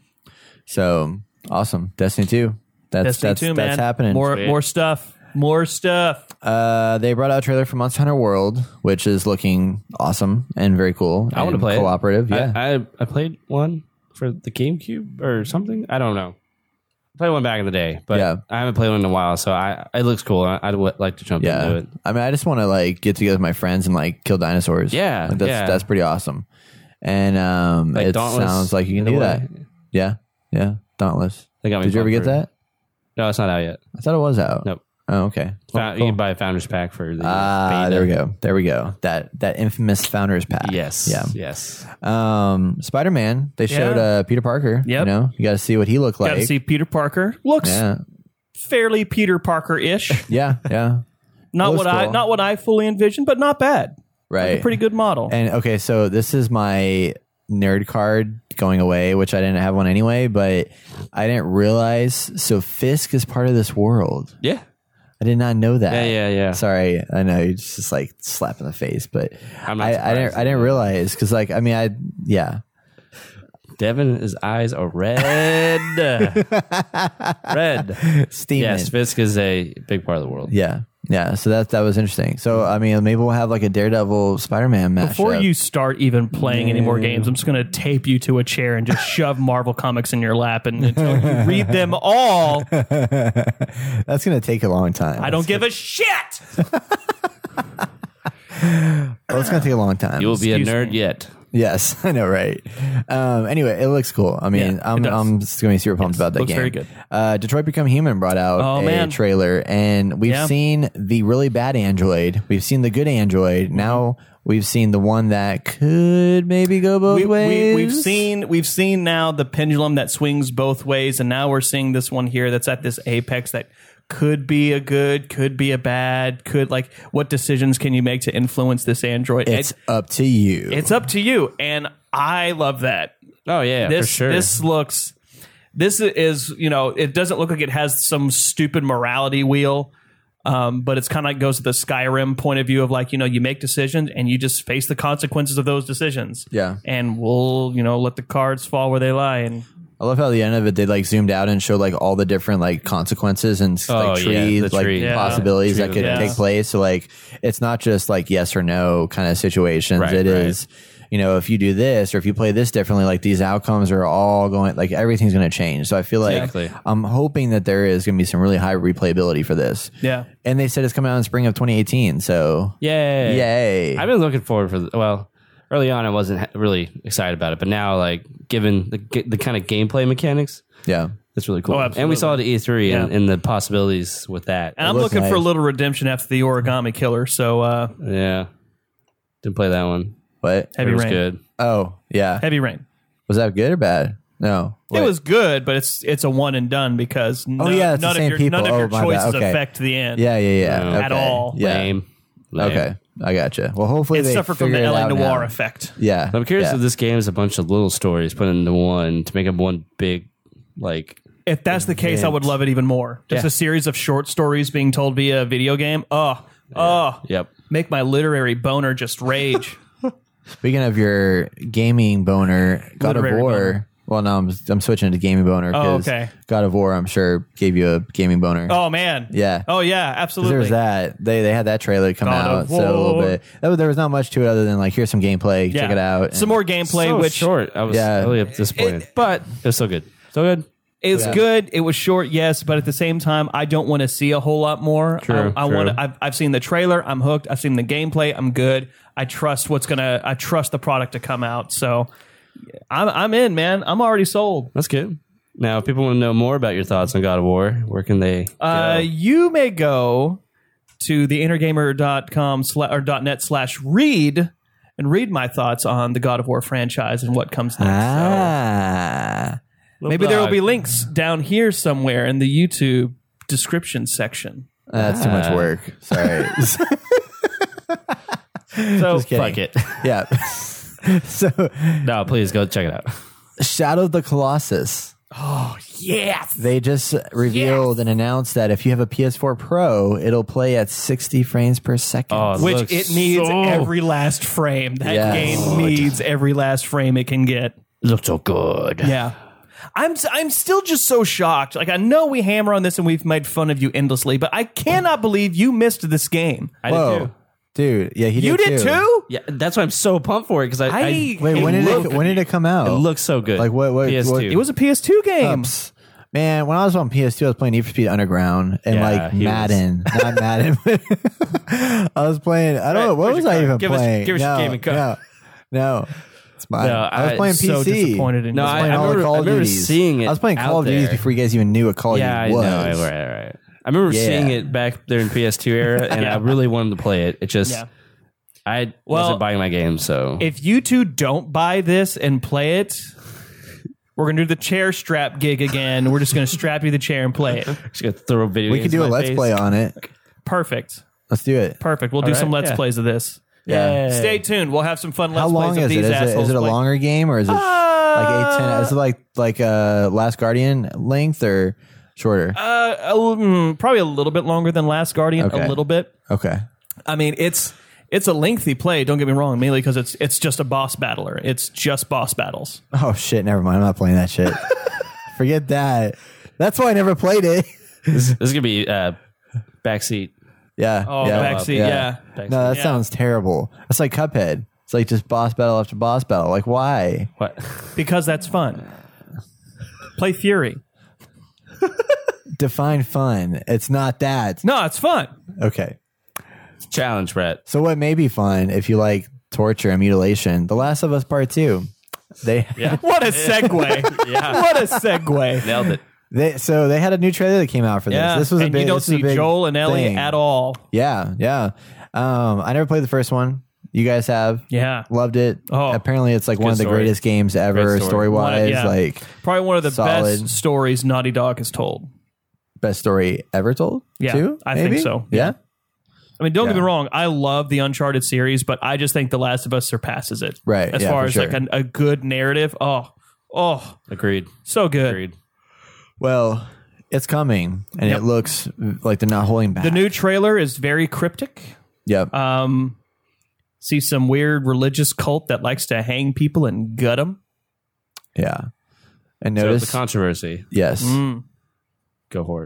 So awesome. Destiny two. That's Destiny that's, two, that's man. happening. More Sweet. more stuff. More stuff. Uh, they brought out a trailer for Monster Hunter World, which is looking awesome and very cool. I want to and play cooperative. it. Yeah, I, I I played one for the GameCube or something. I don't know. I played one back in the day, but Yeah. I haven't played one in a while. So I it looks cool. I, I'd w- like to jump yeah. into it. I mean, I just want to like get together with my friends and like kill dinosaurs. Yeah, Like, that's yeah. that's pretty awesome. And um, Like it Dauntless sounds like you can in a do way. that. Yeah, yeah. Dauntless. They got me Did you ever pumped get for it. that? No, it's not out yet. I thought it was out. Nope. Oh, okay. Well, Found- cool. You can buy a Founders Pack for the Ah, beta. there we go. There we go. That that infamous Founders Pack. Yes. Yeah. Yes. Um, Spider Man. They showed Yeah. uh, Peter Parker. Yep. You know, you got to see what he looked Got like. to see Peter Parker. Looks Yeah. fairly Peter Parker-ish. Yeah. Yeah. Not Looks what I cool. not what I fully envisioned, but not bad. Right. Like a pretty good model. And okay, so this is my nerd card going away, which I didn't have one anyway, but I didn't realize. So Fisk is part of this world. Yeah. I did not know that. Yeah, yeah, yeah. Sorry, I know you just, just like slap in the face, but I'm not I, I surprised. didn't. I didn't realize because, like, I mean, I yeah. Devin, his eyes are red. Red. Steaming. Yes, Fisk is a big part of the world. Yeah. Yeah, so that that was interesting. So I mean, maybe we'll have like a Daredevil Spider-Man match. Before you start even playing any more games, I'm just going to tape you to a chair and just shove Marvel comics in your lap and until you read them all. That's gonna take a long time. I don't give a shit. Well, it's gonna take a long time. You will be a Excuse nerd me. yet. Yes, I know, right? Um, anyway, it looks cool. I mean, Yeah, I'm it does. I'm just gonna be super pumped Yes, about that looks game. very good. Uh, Detroit Become Human brought out Oh, a man. trailer, and we've Yeah. seen the really bad Android. We've seen the good Android. Mm-hmm. Now we've seen the one that could maybe go both We, ways. we, we've seen we've seen now the pendulum that swings both ways, and now we're seeing this one here that's at this apex that could be a good, could be a bad, could like what decisions can you make to influence this android? It's It- up to you. it's up to you, and I love that. Oh yeah, this for sure. this looks this is you know it doesn't look like it has some stupid morality wheel. Um, but it's kind of like goes to the Skyrim point of view of like, you know, you make decisions and you just face the consequences of those decisions. Yeah. And we'll, you know, let the cards fall where they lie. And I love how at the end of it they like zoomed out and showed like all the different like consequences and Oh, like yeah, trees, the like tree. Yeah. possibilities Tree that could of take events. place. So like it's not just like yes or no kind of situations. Right, It right. is, you know, if you do this or if you play this differently, like these outcomes are all going like everything's going to change. So I feel like Exactly. I'm hoping that there is going to be some really high replayability for this. yeah. And they said it's coming out in spring of twenty eighteen. So Yay. yay. I've been looking forward for the, well, early on I wasn't ha- really excited about it, but now like given the g- the kind of gameplay mechanics, yeah. it's really cool. Oh, and we saw it at E three and, Yeah. and the possibilities with that. And I'm looks looking for a nice. little redemption after the Origami Killer. So uh, Yeah. Didn't play that one. What? Heavy it was Rain. good. Oh, yeah. Heavy Rain. Was that good or bad? No. It Wait. was good, but it's it's a one and done because no, Oh, yeah, it's the none, same of your, people. none of your Oh, my bad. choices Okay. affect the end. Yeah, yeah, yeah. No. Okay. At all. Yeah. Lame. Lame. Okay, I gotcha. Well, hopefully It they suffered from the figure it L A out Noir now. effect. Yeah, I'm curious yeah. if this game is a bunch of little stories put into one to make up one big, like, If that's the case, I would love it even more. Just Yeah. a series of short stories being told via video game. Oh, oh, yep. make my literary boner just rage. Speaking of your gaming boner, God Literary of War. boner. Well, no, I'm I'm switching to gaming boner Oh, because okay. God of War, I'm sure, gave you a gaming boner. Oh man. Yeah. Oh yeah. 'Cause Absolutely. There's that. They they had that trailer come God out, of so a little War. bit. That was- There was not much to it other than like here's some gameplay. Yeah. Check it out. Some more gameplay, so which short. I was Yeah. really disappointed, but it was so good. So good. It's Yeah. good. It was short, yes, but at the same time, I don't want to see a whole lot more. True, I, I true. want. to I've, I've seen the trailer. I'm hooked. I've seen the gameplay. I'm good. I trust what's gonna. I trust the product to come out. So, I'm I'm in, man. I'm already sold. That's good. Now, if people want to know more about your thoughts on God of War, where can they Uh, go? you may go to the intergamer dot com sla- or .net slash read and read my thoughts on the God of War franchise and what comes next. Ah. So maybe there will blog. be links down here somewhere in the YouTube description section. That's too much Ah. work. Sorry. So Just kidding. Fuck it. Yeah. So, No, please go check it out. Shadow of the Colossus. yes, They just revealed and announced that if you have a P S four Pro, it'll play at sixty frames per second. Oh, which looks it needs so- every last frame. That Yes. game needs every last frame it can get. Looks so good. Yeah. I'm I'm still just so shocked. Like I know we hammer on this and we've made fun of you endlessly, but I cannot believe you missed this game. I Whoa. did too. Dude, yeah, he You did did too. too? Yeah, that's why I'm so pumped for it because I, I, I- Wait, when It did it looked- when did it come out? it looks so good. Like what- what- P S two. what- It was a P S two game. Ups. Man, when I was on P S two, I was playing Need for Speed Underground and Yeah, like he was- Madden, not Madden. I was playing. I don't Right, know what where's was your I card? even Give us- playing. give us your no, gaming card. No, no, it's mine. No, I was I- playing so P C. disappointed in No, you. I was I- playing I all remember- the Call I of remember Duties. seeing it I was playing Call out of Duties there. before you guys even knew what Call of yeah, Duty I know. was. Right, right, right. I remember Yeah. seeing it back there in P S two era, and I really wanted to play it. It just, Yeah. I Well, wasn't buying my game, so If you two don't buy this and play it, we're gonna do the chair strap gig again. We're just gonna strap you to the chair and play it. just gonna throw video. We games could do in a my let's face. play on it. Perfect. Let's do it. Perfect. We'll do All some right, let's yeah. plays of this. Yeah. Stay tuned. We'll have some fun let's How long plays of is it? these Is it, assholes is it a play. longer game or is it like eight ten? Is it like like uh, Last Guardian length or shorter? Uh, a l- mm, probably a little bit longer than Last Guardian. Okay. A little bit. Okay. I mean, it's it's a lengthy play. Don't get me wrong, mainly because it's it's just a boss battler. It's just boss battles. Oh shit! Never mind. I'm not playing that shit. Forget that. That's why I never played it. This, this is gonna be uh, backseat Yeah. Oh, yeah. backseat, yeah. No, that Yeah. sounds terrible. It's like Cuphead. It's like just boss battle after boss battle. Like, why? What? Because that's fun. Play Fury. Define fun. It's not that. No, it's fun. Okay. Challenge, Brett. So what may be fun if you like torture and mutilation? The Last of Us Part Two. They Yeah. What a segue. Yeah. What a segue. Nailed it. they so they had a new trailer that came out for Yeah. this. This was a and big. you don't this was a see big Joel and Ellie thing. at all. Yeah, yeah. Um, I never played the first one. You guys have. Yeah. Loved it. Oh. Apparently, it's like one of the story. greatest games ever, Great story. story wise. One- yeah. Like Probably one of the Solid. best stories Naughty Dog has told. best story ever told. Yeah, too, I think maybe? so. Yeah. I mean, don't get Yeah. me wrong. I love the Uncharted series, but I just think The Last of Us surpasses it. Right, As yeah, far for as sure. like a, a good narrative. Oh, oh, Agreed. so good. Agreed. Well, it's coming, and Yep. it looks like they're not holding back. The new trailer is very cryptic. Yep. Um, see some weird religious cult that likes to hang people and gut them. yeah. And So notice. it's a controversy. yes. Mm. Go for it.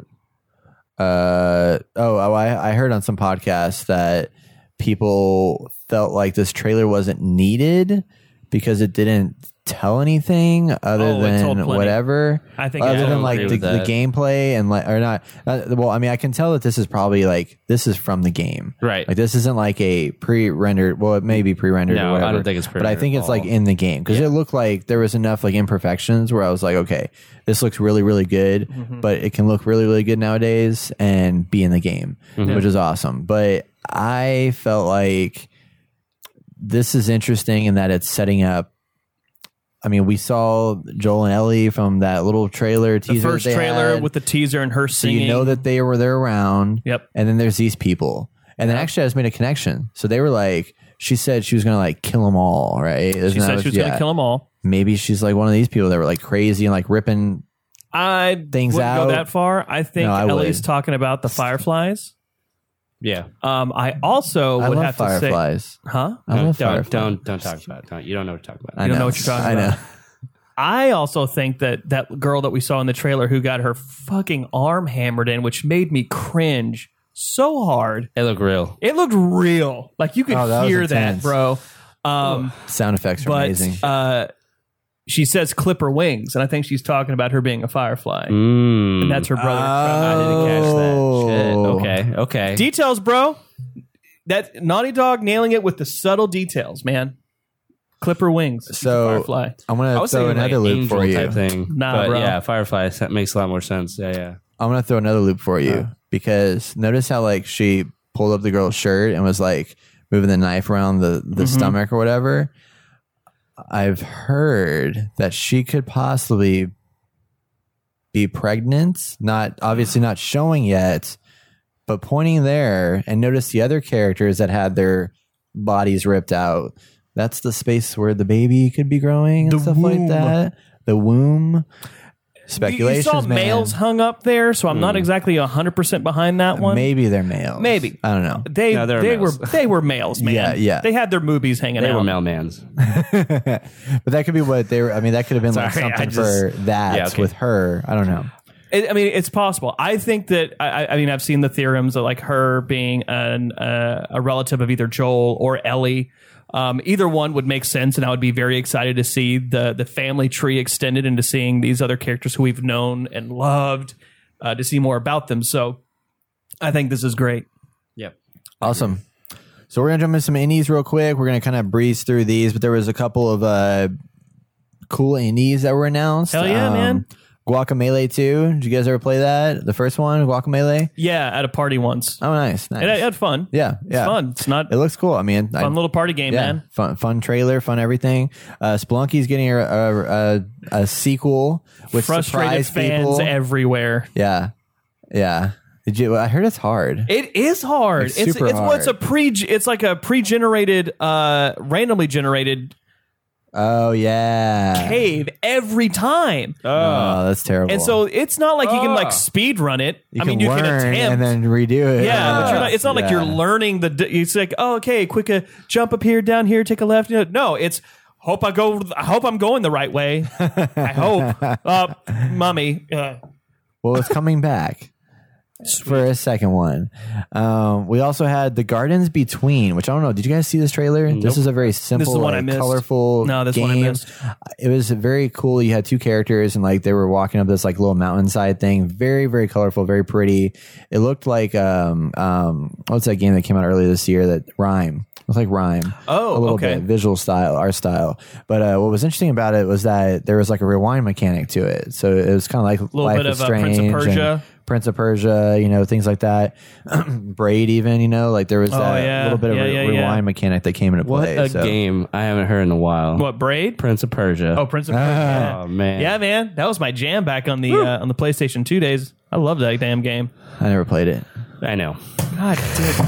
Uh oh, oh I, I heard on some podcasts that people felt like this trailer wasn't needed because it didn't tell anything other Oh, it told than plenty. whatever. I think other I than like agree the, with the that. gameplay and like or not. Uh, well, I mean, I can tell that this is probably like this is from the game, Right. Like this isn't like a pre-rendered. Well, it may be pre-rendered. No, or whatever, I don't think it's But I think pre-rendered it's at like all. in the game because it looked like there was enough like imperfections where I was like, okay, this looks really really good, Mm-hmm. but it can look really really good nowadays and be in the game, Mm-hmm. which is awesome. But I felt like this is interesting in that it's setting up. I mean, we saw Joel and Ellie from that little trailer The teaser. first that they trailer had. with the teaser and her So singing. you know that they were there around. Yep. And then there's these people. And then actually I just made a connection. So they were like, she said she was going to like kill them all, right? Isn't She that said what- she was going yeah. to kill them all. Maybe she's like one of these people that were like crazy and like ripping. I Things wouldn't out. go that far. I think No, I Ellie's would. talking about the Fireflies. Yeah. Um, I also I would love have fireflies. to say, huh? I love don't, fireflies. don't don't talk about it. Don't, you don't know what you're talking about. I You don't know. know what you're talking I about. know. I also think that that girl that we saw in the trailer who got her fucking arm hammered in, which made me cringe so hard. It looked real. It looked real. Like you could Oh, that was hear that, intense. bro. Um, Sound effects are but amazing. uh, she says clip her wings, and I think she's talking about her being a firefly. Mm. And that's her brother. I didn't catch that. Shit. Oh. Okay. Okay. Details, bro. That Naughty Dog nailing it with the subtle details, man. Clip her wings. She's a So firefly. I'm I going to was throw thinking like another loop angel for you. type thing. Nah, but bro. yeah, Firefly that makes a lot more sense. Yeah, yeah. I'm going to throw another loop for you because notice how like she pulled up the girl's shirt and was like moving the knife around the, the Mm-hmm. stomach or whatever. I've heard that she could possibly be pregnant, not obviously not showing yet, but pointing there and notice the other characters that had their bodies ripped out. That's the space where the baby could be growing and The stuff womb. like that. The womb. You Speculations, saw man. males hung up there, so I'm not exactly one hundred percent behind that one. Maybe they're males. Maybe. I don't know. They No, they're they were males. they were males, man. Yeah, yeah. They had their movies hanging They out. were mailmans. But that could be what they were. I mean, that could have been like Sorry, I something just- for that Yeah, okay. with her. I don't know. It, I mean, it's possible. I think that I, I- I mean, I've seen the theorems of like her being an, uh, a relative of either Joel or Ellie. Um, either one would make sense, and I would be very excited to see the the family tree extended into seeing these other characters who we've known and loved, uh, to see more about them. So, I think this is great. Yep. Awesome. So we're gonna jump into some indies real quick. We're gonna kind of breeze through these, but there was a couple of uh, cool indies that were announced. Hell yeah, man. Guacamelee two. Did you guys ever play that? The first one, Guacamelee. Yeah, at a party once. Oh, nice, nice. It, it had fun. yeah, yeah. It's fun. It's not It looks cool. I mean, I, fun little party game, yeah, man. fun, fun trailer, fun everything. Uh, Spelunky's getting a, a, a, a sequel, which Frustrated surprised fans people. everywhere. Yeah, yeah. Did you? I heard it's hard. It is hard. It's It's super it's what's a hard. pre. It's like a pre-generated, uh, randomly generated Oh yeah. cave every time, Oh, that's terrible. and so it's not like you can like Ah. speed run it. you I mean, can you learn can attempt. and then redo it. yeah, but you're not, it's not like Yeah. you're learning the. d- It's like, oh, okay, quick, uh, jump up here, down here, take a left. You know, no, it's hope I go. I hope I'm going the right way. I hope. Uh, mommy. Uh, Well, it's coming back. for a second one. Um, we also had The Gardens Between, which I don't know. Did you guys see this trailer? This is a very simple, the one I like, missed. colorful No, this game. one I missed. It was very cool. You had two characters, and like they were walking up this like little mountainside thing. Very, very colorful, very pretty. It looked like um um what's that game that came out earlier this year? That Rhyme. It was like Rhyme. Oh, a little okay. bit visual style, art style. But uh, what was interesting about it was that there was like a rewind mechanic to it. So it was kind of like a little bit of uh, Prince of Persia. Prince of Persia, you know, things like that. Braid, even, you know, like there was Oh, that yeah. little bit of Yeah, a yeah, rewind yeah. mechanic that came into What play. a so. game I haven't heard in a while. What, Braid? Prince of Persia. Oh, Prince of Persia. Oh, man. Yeah, man, that was my jam back on the uh, on the PlayStation two days. I love that damn game. I never played it. I know. God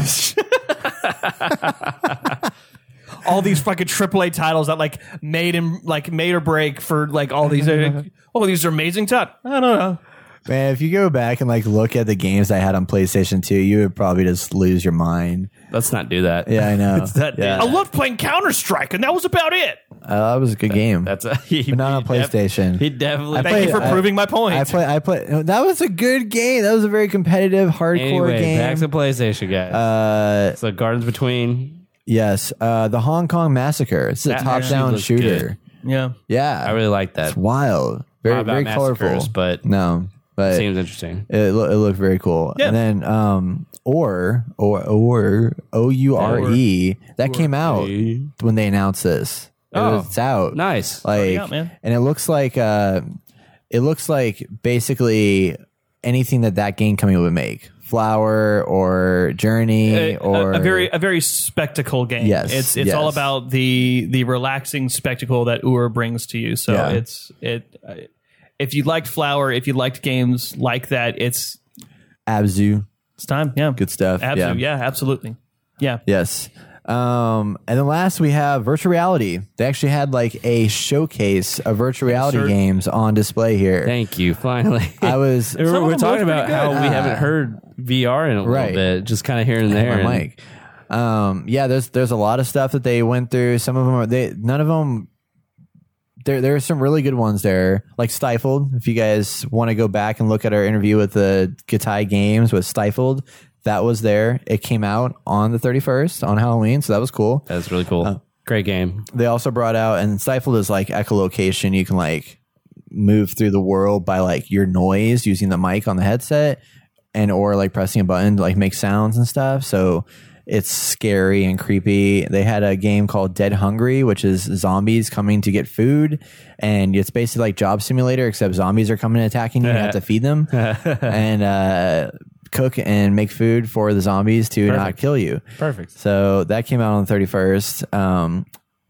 damn. All these fucking triple A titles that like made him like made or break for like all these. Uh, oh, these are amazing titles. I don't know. Man, if you go back and like look at the games I had on PlayStation two, you would probably just lose your mind. Let's not do that. Yeah, I know. That yeah. I loved playing Counter Strike, and that was about it. Uh, that was a good game. That's a, he, But not on he def- PlayStation. he definitely. I Thank you for I- proving my point. I play. I play. That was a good game. That was a very competitive, hardcore anyway, game. back to PlayStation, guys. uh, so Gardens Between. yes, uh, the Hong Kong Massacre. It's a That top-down actually looks shooter. good. yeah. Yeah, I really like that. it's wild. Very, Not about very colorful. massacres, but no, but seems interesting. It, lo- it looked very cool. Yeah. And then um or or or O U R E that came out when they announced this. It Oh, was, it's out. Nice. Like out, man. and it looks like uh it looks like basically anything that that game company would make. Flower or Journey A, or a, a very a very spectacle game. Yes, it's it's yes. all about the the relaxing spectacle that U R brings to you. So Yeah. it's it. uh, If you liked Flower, if you liked games like that, it's Abzu. it's time. Yeah, Good stuff. Absolutely. Yeah. Yeah, absolutely. Yeah. Yes. Um, and then last we have virtual reality. They actually had like a showcase of virtual reality sir. games on display here. Thank you. Finally. I was we're of we're them talking look about pretty how good. we Ah. haven't heard V R in a little Right. bit, just kind of here and there. my and- mic. Um, yeah, there's there's a lot of stuff that they went through. Some of them are they none of them. There there are some really good ones there, like Stifled. If you guys want to go back and look at our interview with the Gatai Games with Stifled, that was there. It came out on the thirty-first on Halloween, so that was cool. That's really cool. Uh, Great game. They also brought out, and Stifled is like echolocation. You can like move through the world by like your noise using the mic on the headset, and or like pressing a button to like make sounds and stuff. So it's scary and creepy. They had a game called Dead Hungry, which is zombies coming to get food, and it's basically like Job Simulator, except zombies are coming and attacking you. And you have to feed them and uh, cook and make food for the zombies to not kill you. Perfect. So that came out on the thirty-first. Um,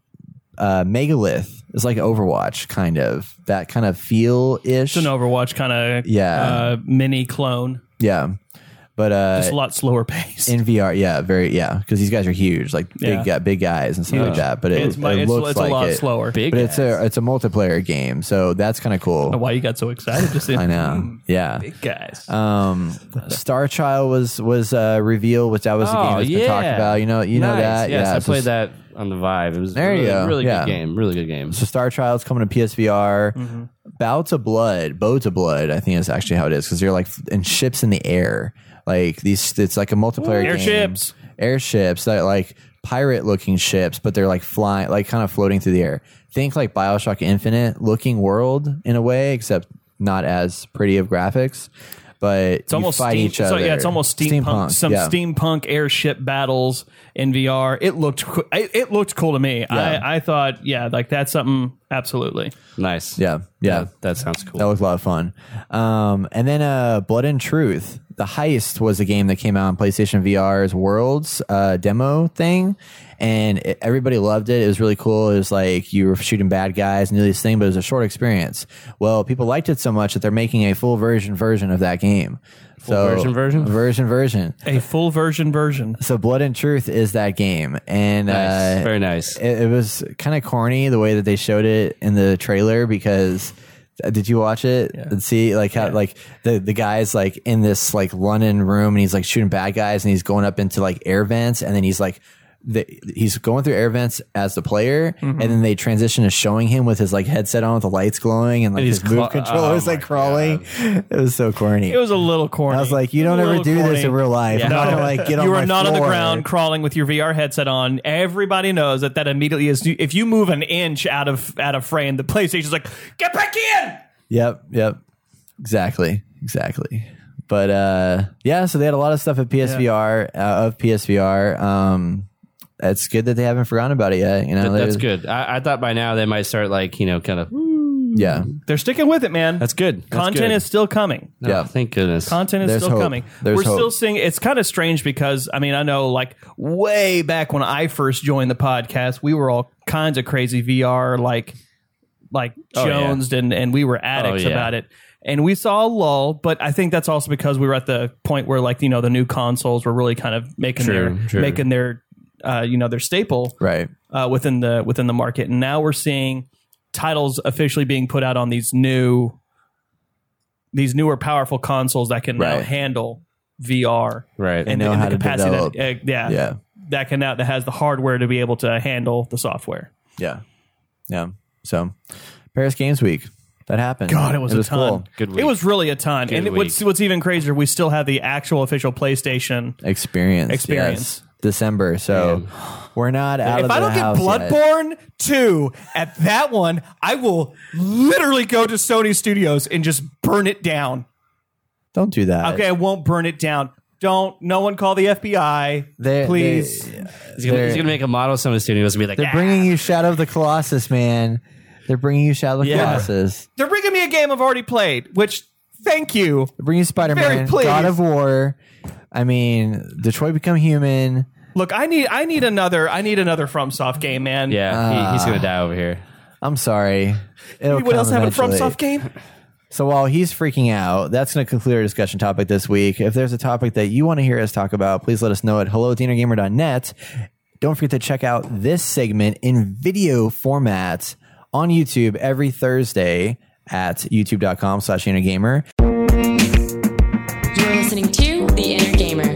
uh, Megalith is like Overwatch, kind of that kind of feel ish. It's an Overwatch kind of Yeah. uh, mini clone. Yeah, but uh, It's a lot slower pace. in V R, yeah, very yeah, because these guys are huge, like big, Yeah. guy, big guys and stuff like that. But it, it's my, it it's, looks it's like a lot it. slower. Big. But it's a it's a multiplayer game, so that's kind of cool. Why you got so excited? Just I know, yeah. big guys. Um, Star Child was was uh, revealed, which that was the game Oh, that's been talked yeah. about. You know, you know Nice. that. Yes, yeah, I so played that on the Vive. It was There you really, go. really Yeah. good game. Really good game. So Star Child's coming to P S V R. Mm-hmm. Bow to Blood, Bow to Blood, I think is actually how it is because you're like in ships in the air. Like these, it's like a multiplayer game. Airships. Airships that like pirate looking ships, but they're like flying, like kind of floating through the air. Think like Bioshock Infinite looking world in a way, except not as pretty of graphics. But It's almost fight steam, each so, other. yeah, it's almost steampunk. Some yeah. steampunk airship battles in V R. It looked co- it, it looked cool to me. Yeah. I, I thought, yeah, like that's something absolutely. Nice. Yeah, yeah. That, that sounds cool. That looked a lot of fun. Um, and then uh, Blood and Truth. The Heist was a game that came out on PlayStation V R's Worlds uh, demo thing. And it, everybody loved it. It was really cool. It was like you were shooting bad guys and do this thing, but it was a short experience. Well, people liked it so much that they're making a full version version of that game. Full so, version version? Version version. A full version version. So Blood and Truth is that game. And Nice. uh, Very nice. it, it was kind of corny the way that they showed it in the trailer because uh, did you watch it and see like how like the the guy's like in this like London room and he's like shooting bad guys and he's going up into like air vents and then he's like the, he's going through air vents as the player, Mm-hmm. and then they transition to showing him with his like headset on with the lights glowing and like And his he's move cla- controller is oh like my crawling. It was so corny. It was a little corny. I was like, you don't A ever little do this corny. in real life. I'm No. not gonna like get on You my are not on the floor. ground crawling with your V R headset on. Everybody knows that that immediately is. If you move an inch out of out of frame, the PlayStation's like, get back in. Yep, yep. Exactly. Exactly. But uh yeah, so they had a lot of stuff at P S V R uh, of P S V R. Um it's good that they haven't forgotten about it yet. You know, That's There's- good. I, I thought by now they might start like you know kind of. Yeah. They're sticking with it, man. That's good. That's Content good. is still coming. No, Yeah. Thank goodness. Content is There's still hope. coming. There's We're hope. still seeing. It's kind of strange because I mean I know like way back when I first joined the podcast, we were all kinds of crazy V R like like Oh, yeah. jonesed and and we were addicts Oh, yeah. about it. And we saw a lull, but I think that's also because we were at the point where like you know the new consoles were really kind of making True, their true. making their uh, you know their staple Right. uh, within the within the market, and now we're seeing titles officially being put out on these new these newer powerful consoles that can now Right. handle V R Right. and, know and how the to capacity develop. that uh, yeah, Yeah. that can now that has the hardware to be able to handle the software. Yeah. Yeah. So Paris Games Week. That happened. God, it was, a ton. cool. Good week. It was really a ton. Good and what's week. what's even crazier, we still have the actual official PlayStation. Experience. Experience. Yes. December. So we're not out If of I the don't get house yet. Bloodborne two at that one, I will literally go to Sony Studios and just burn it down. Don't do that. Okay, I won't burn it down. Don't. No one call the F B I, They- please. they- He's gonna, he's gonna make a model of some of the studios and be like, They're "Ah." bringing you Shadow of the Colossus, man. They're bringing you Shadow of the Yeah. Colossus. They're bringing me a game I've already played. Which, thank you. They're bringing you Spider-Man, Very pleased. God of War. I mean, Detroit Become Human. Look, I need. I need another. I need another FromSoft game, man. yeah, he, he's gonna die over here. I'm sorry. It'll Anyone come else have a eventually. FromSoft game? So while he's freaking out, that's going to conclude our discussion topic this week. If there's a topic that you want to hear us talk about, please let us know at hello at the inner gamer dot net. Don't forget to check out this segment in video format on YouTube every Thursday at youtube.com slash innergamer. You're listening to The Inner Gamer.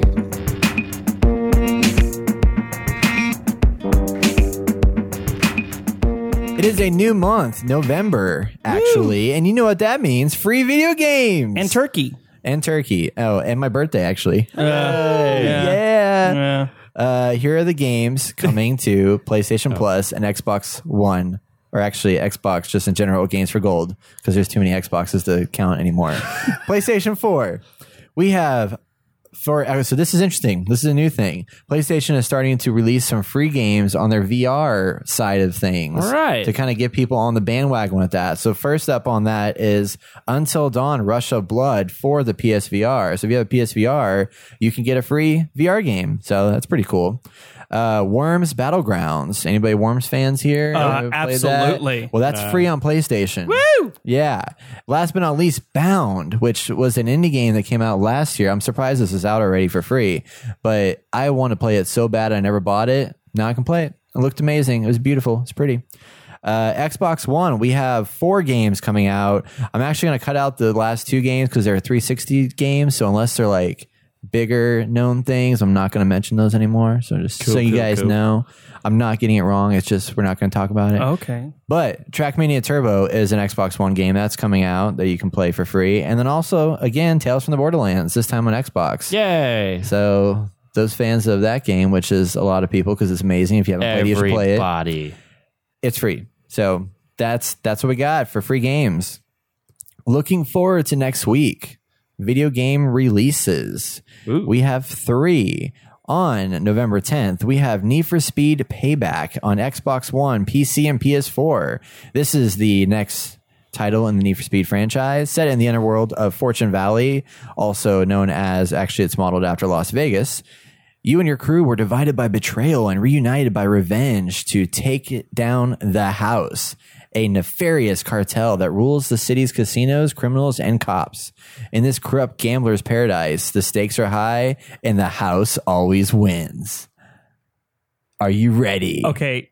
It is a new month, November, actually. And you know what that means. Free video games. And Turkey. and turkey. Oh, and my birthday, actually. yeah. yeah. Yeah. Uh, here are the games coming to PlayStation Plus and Xbox One, or actually Xbox just in general, games for gold, because there's too many Xboxes to count anymore. PlayStation four. We have for uh, so this is interesting. This is a new thing. PlayStation is starting to release some free games on their V R side of things, All right. to kind of get people on the bandwagon with that. So first up on that is Until Dawn: Rush of Blood for the P S V R. So if you have a P S V R, you can get a free V R game. So that's pretty cool. Uh, Worms Battlegrounds. Anybody Worms fans here? Uh, Ever played that? absolutely. Well, that's free on PlayStation. Woo! Yeah. Last but not least, Bound, which was an indie game that came out last year. I'm surprised this is out already for free, but I want to play it so bad I never bought it. Now I can play it. It looked amazing. It was beautiful. It's pretty. Uh, Xbox One, we have four games coming out. I'm actually going to cut out the last two games because they're three sixty games. So unless they're like bigger known things, I'm not going to mention those anymore. So just Cool, so you cool, guys cool. know, I'm not getting it wrong. It's just we're not going to talk about it. Okay. But Trackmania Turbo is an Xbox One game that's coming out that you can play for free. And then also, again, Tales from the Borderlands, this time on Xbox. Yay! So those fans of that game, which is a lot of people because it's amazing. If you haven't played it, you should play it. Everybody. It's free. So that's that's what we got for free games. Looking forward to next week. Video game releases. Ooh. We have three. On November tenth, we have Need for Speed Payback on Xbox One, P C, and P S four. This is the next title in the Need for Speed franchise, set in the underworld of Fortune Valley, also known as, actually it's modeled after Las Vegas. You and your crew were divided by betrayal and reunited by revenge to take down the House, a nefarious cartel that rules the city's casinos, criminals, and cops. In this corrupt gambler's paradise, the stakes are high and the House always wins. Are you ready? Okay.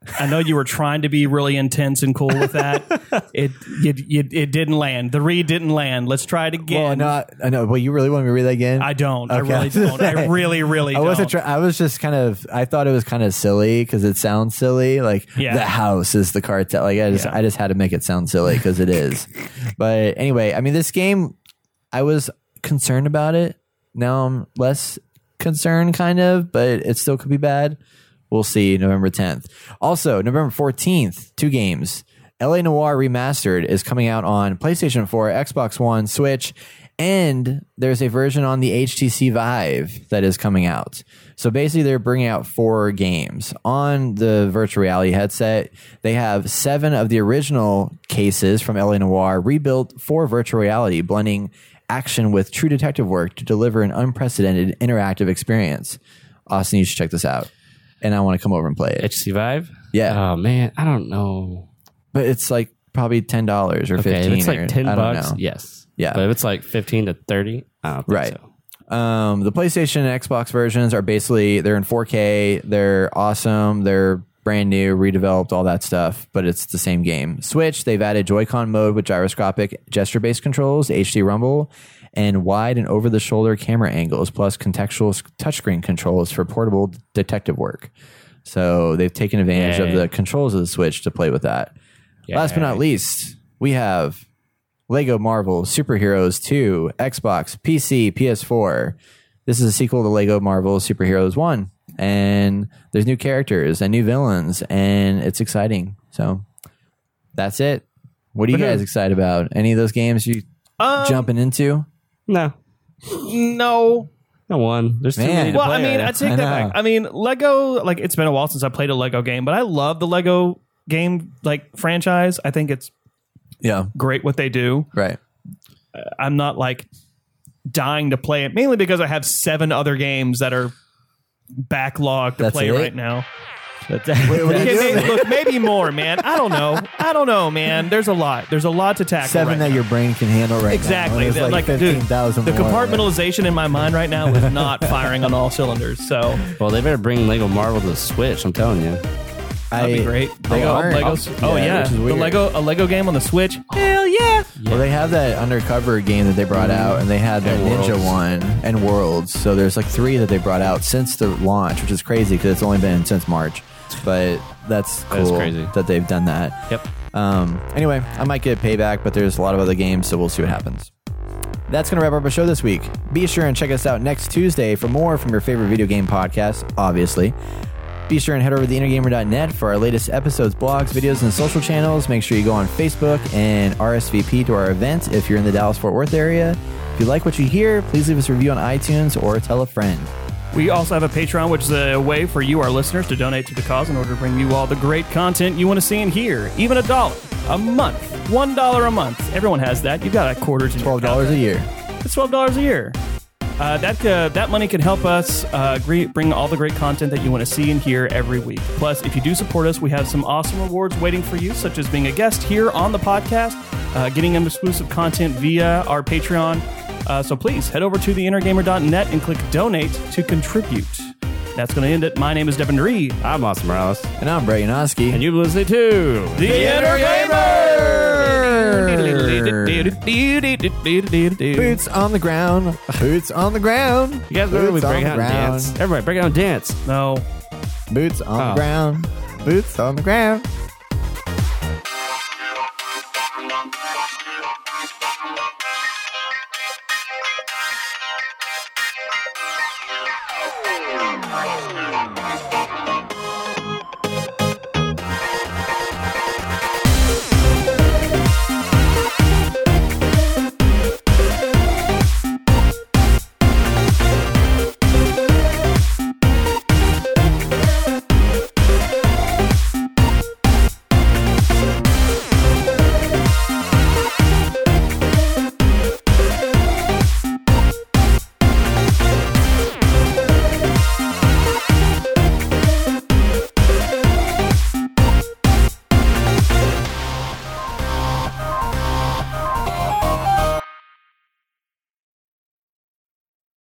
I know you were trying to be really intense and cool with that. it, it it it didn't land. The read didn't land. Let's try it again. Well, no, I know. Well, you really want me to read that again? I don't. I Okay. really don't. I really, really I don't. wasn't. Try- I was just kind of. I thought it was kind of silly because it sounds silly. Like Yeah. the house is the cartel. Like I just. Yeah. I just had to make it sound silly because it is. But anyway, I mean, this game. I was concerned about it. Now I'm less concerned, kind of, but it still could be bad. We'll see November tenth. Also, November fourteenth, two games. L A Noire Remastered is coming out on PlayStation four, Xbox One, Switch, and there's a version on the H T C Vive that is coming out. So basically, they're bringing out four games. On the virtual reality headset, they have seven of the original cases from L A Noire rebuilt for virtual reality, blending action with true detective work to deliver an unprecedented interactive experience. Austin, you should check this out. And I want to come over and play it. H C Vive? Yeah. Oh, man. I don't know. But it's like probably ten dollars or Okay, fifteen. if it's or, like ten I don't bucks, know. yes. Yeah. But if it's like fifteen to thirty, I don't think Right. so. Um, the PlayStation and Xbox versions are basically, they're in four K. They're awesome. They're brand new, redeveloped, all that stuff. But it's the same game. Switch, they've added Joy-Con mode with gyroscopic gesture-based controls, H D rumble, and wide and over-the-shoulder camera angles, plus contextual touchscreen controls for portable detective work. So they've taken advantage Yay. of the controls of the Switch to play with that. Last but not Yay. least, we have Lego Marvel Superheroes two, Xbox, P C, P S four. This is a sequel to Lego Marvel Superheroes one. And there's new characters and new villains, and it's exciting. So that's it. What are you guys excited about? Any of those games you Um, jumping into? No. No. No one. There's too Man. many to Well, play I mean, right I take I that know. back. I mean, Lego, like, it's been a while since I played a Lego game, but I love the Lego game, like, franchise. I think it's Yeah, great what they do. right. I'm not, like, dying to play it, mainly because I have seven other games that are backlogged to That's play it? right now. What are you Okay, doing? may- look, maybe more, man. I don't know. I don't know, man. There's a lot. There's a lot to tackle. Seven right that now. your brain can handle right Exactly. now. And there's Like, like, dude, fifteen thousand The more. compartmentalization in my mind right now is not firing on all cylinders. So Well, they better bring Lego Marvel to the Switch. I'm telling you. that'd be I- great. They Lego, aren't. Legos. Oh Yeah, yeah, which is the weird. Lego a Lego game on the Switch. Hell yeah! Well, they have that undercover game that they brought out, and they had that And Ninja Worlds. one and Worlds. So there's like three that they brought out since the launch, which is crazy because it's only been since March. But that's That is cool crazy. that they've done that. Yep. Um, anyway, I might get payback, but there's a lot of other games, so we'll see what happens. That's going to wrap up our show this week. Be sure and check us out next Tuesday for more from your favorite video game podcast, obviously. Be sure and head over to the inner gamer dot net for our latest episodes, blogs, videos, and social channels. Make sure you go on Facebook and R S V P to our event if you're in the Dallas-Fort Worth area. If you like what you hear, please leave us a review on iTunes or tell a friend. We also have a Patreon, which is a way for you, our listeners, to donate to the cause in order to bring you all the great content you want to see and hear. Even a dollar a month, one dollar a month. Everyone has that. You've got a quarter to twelve dollars a year. It's twelve dollars a year. Uh, that uh, that money can help us uh, gre- bring all the great content that you want to see and hear every week. Plus, if you do support us, we have some awesome rewards waiting for you, such as being a guest here on the podcast, uh, getting exclusive content via our Patreon. Uh, so please head over to the inner gamer dot net and click donate to contribute. That's going to end it. My name is Devin Ree. I'm Austin Morales. And I'm Brett Yanoski. And you've listening to The Inner Gamer! Boots on the ground. Boots on the ground. You guys remember we Boots on break the out and ground. dance? Everybody, break out and dance. No. Boots on Oh. the ground. Boots on the ground. Thank you.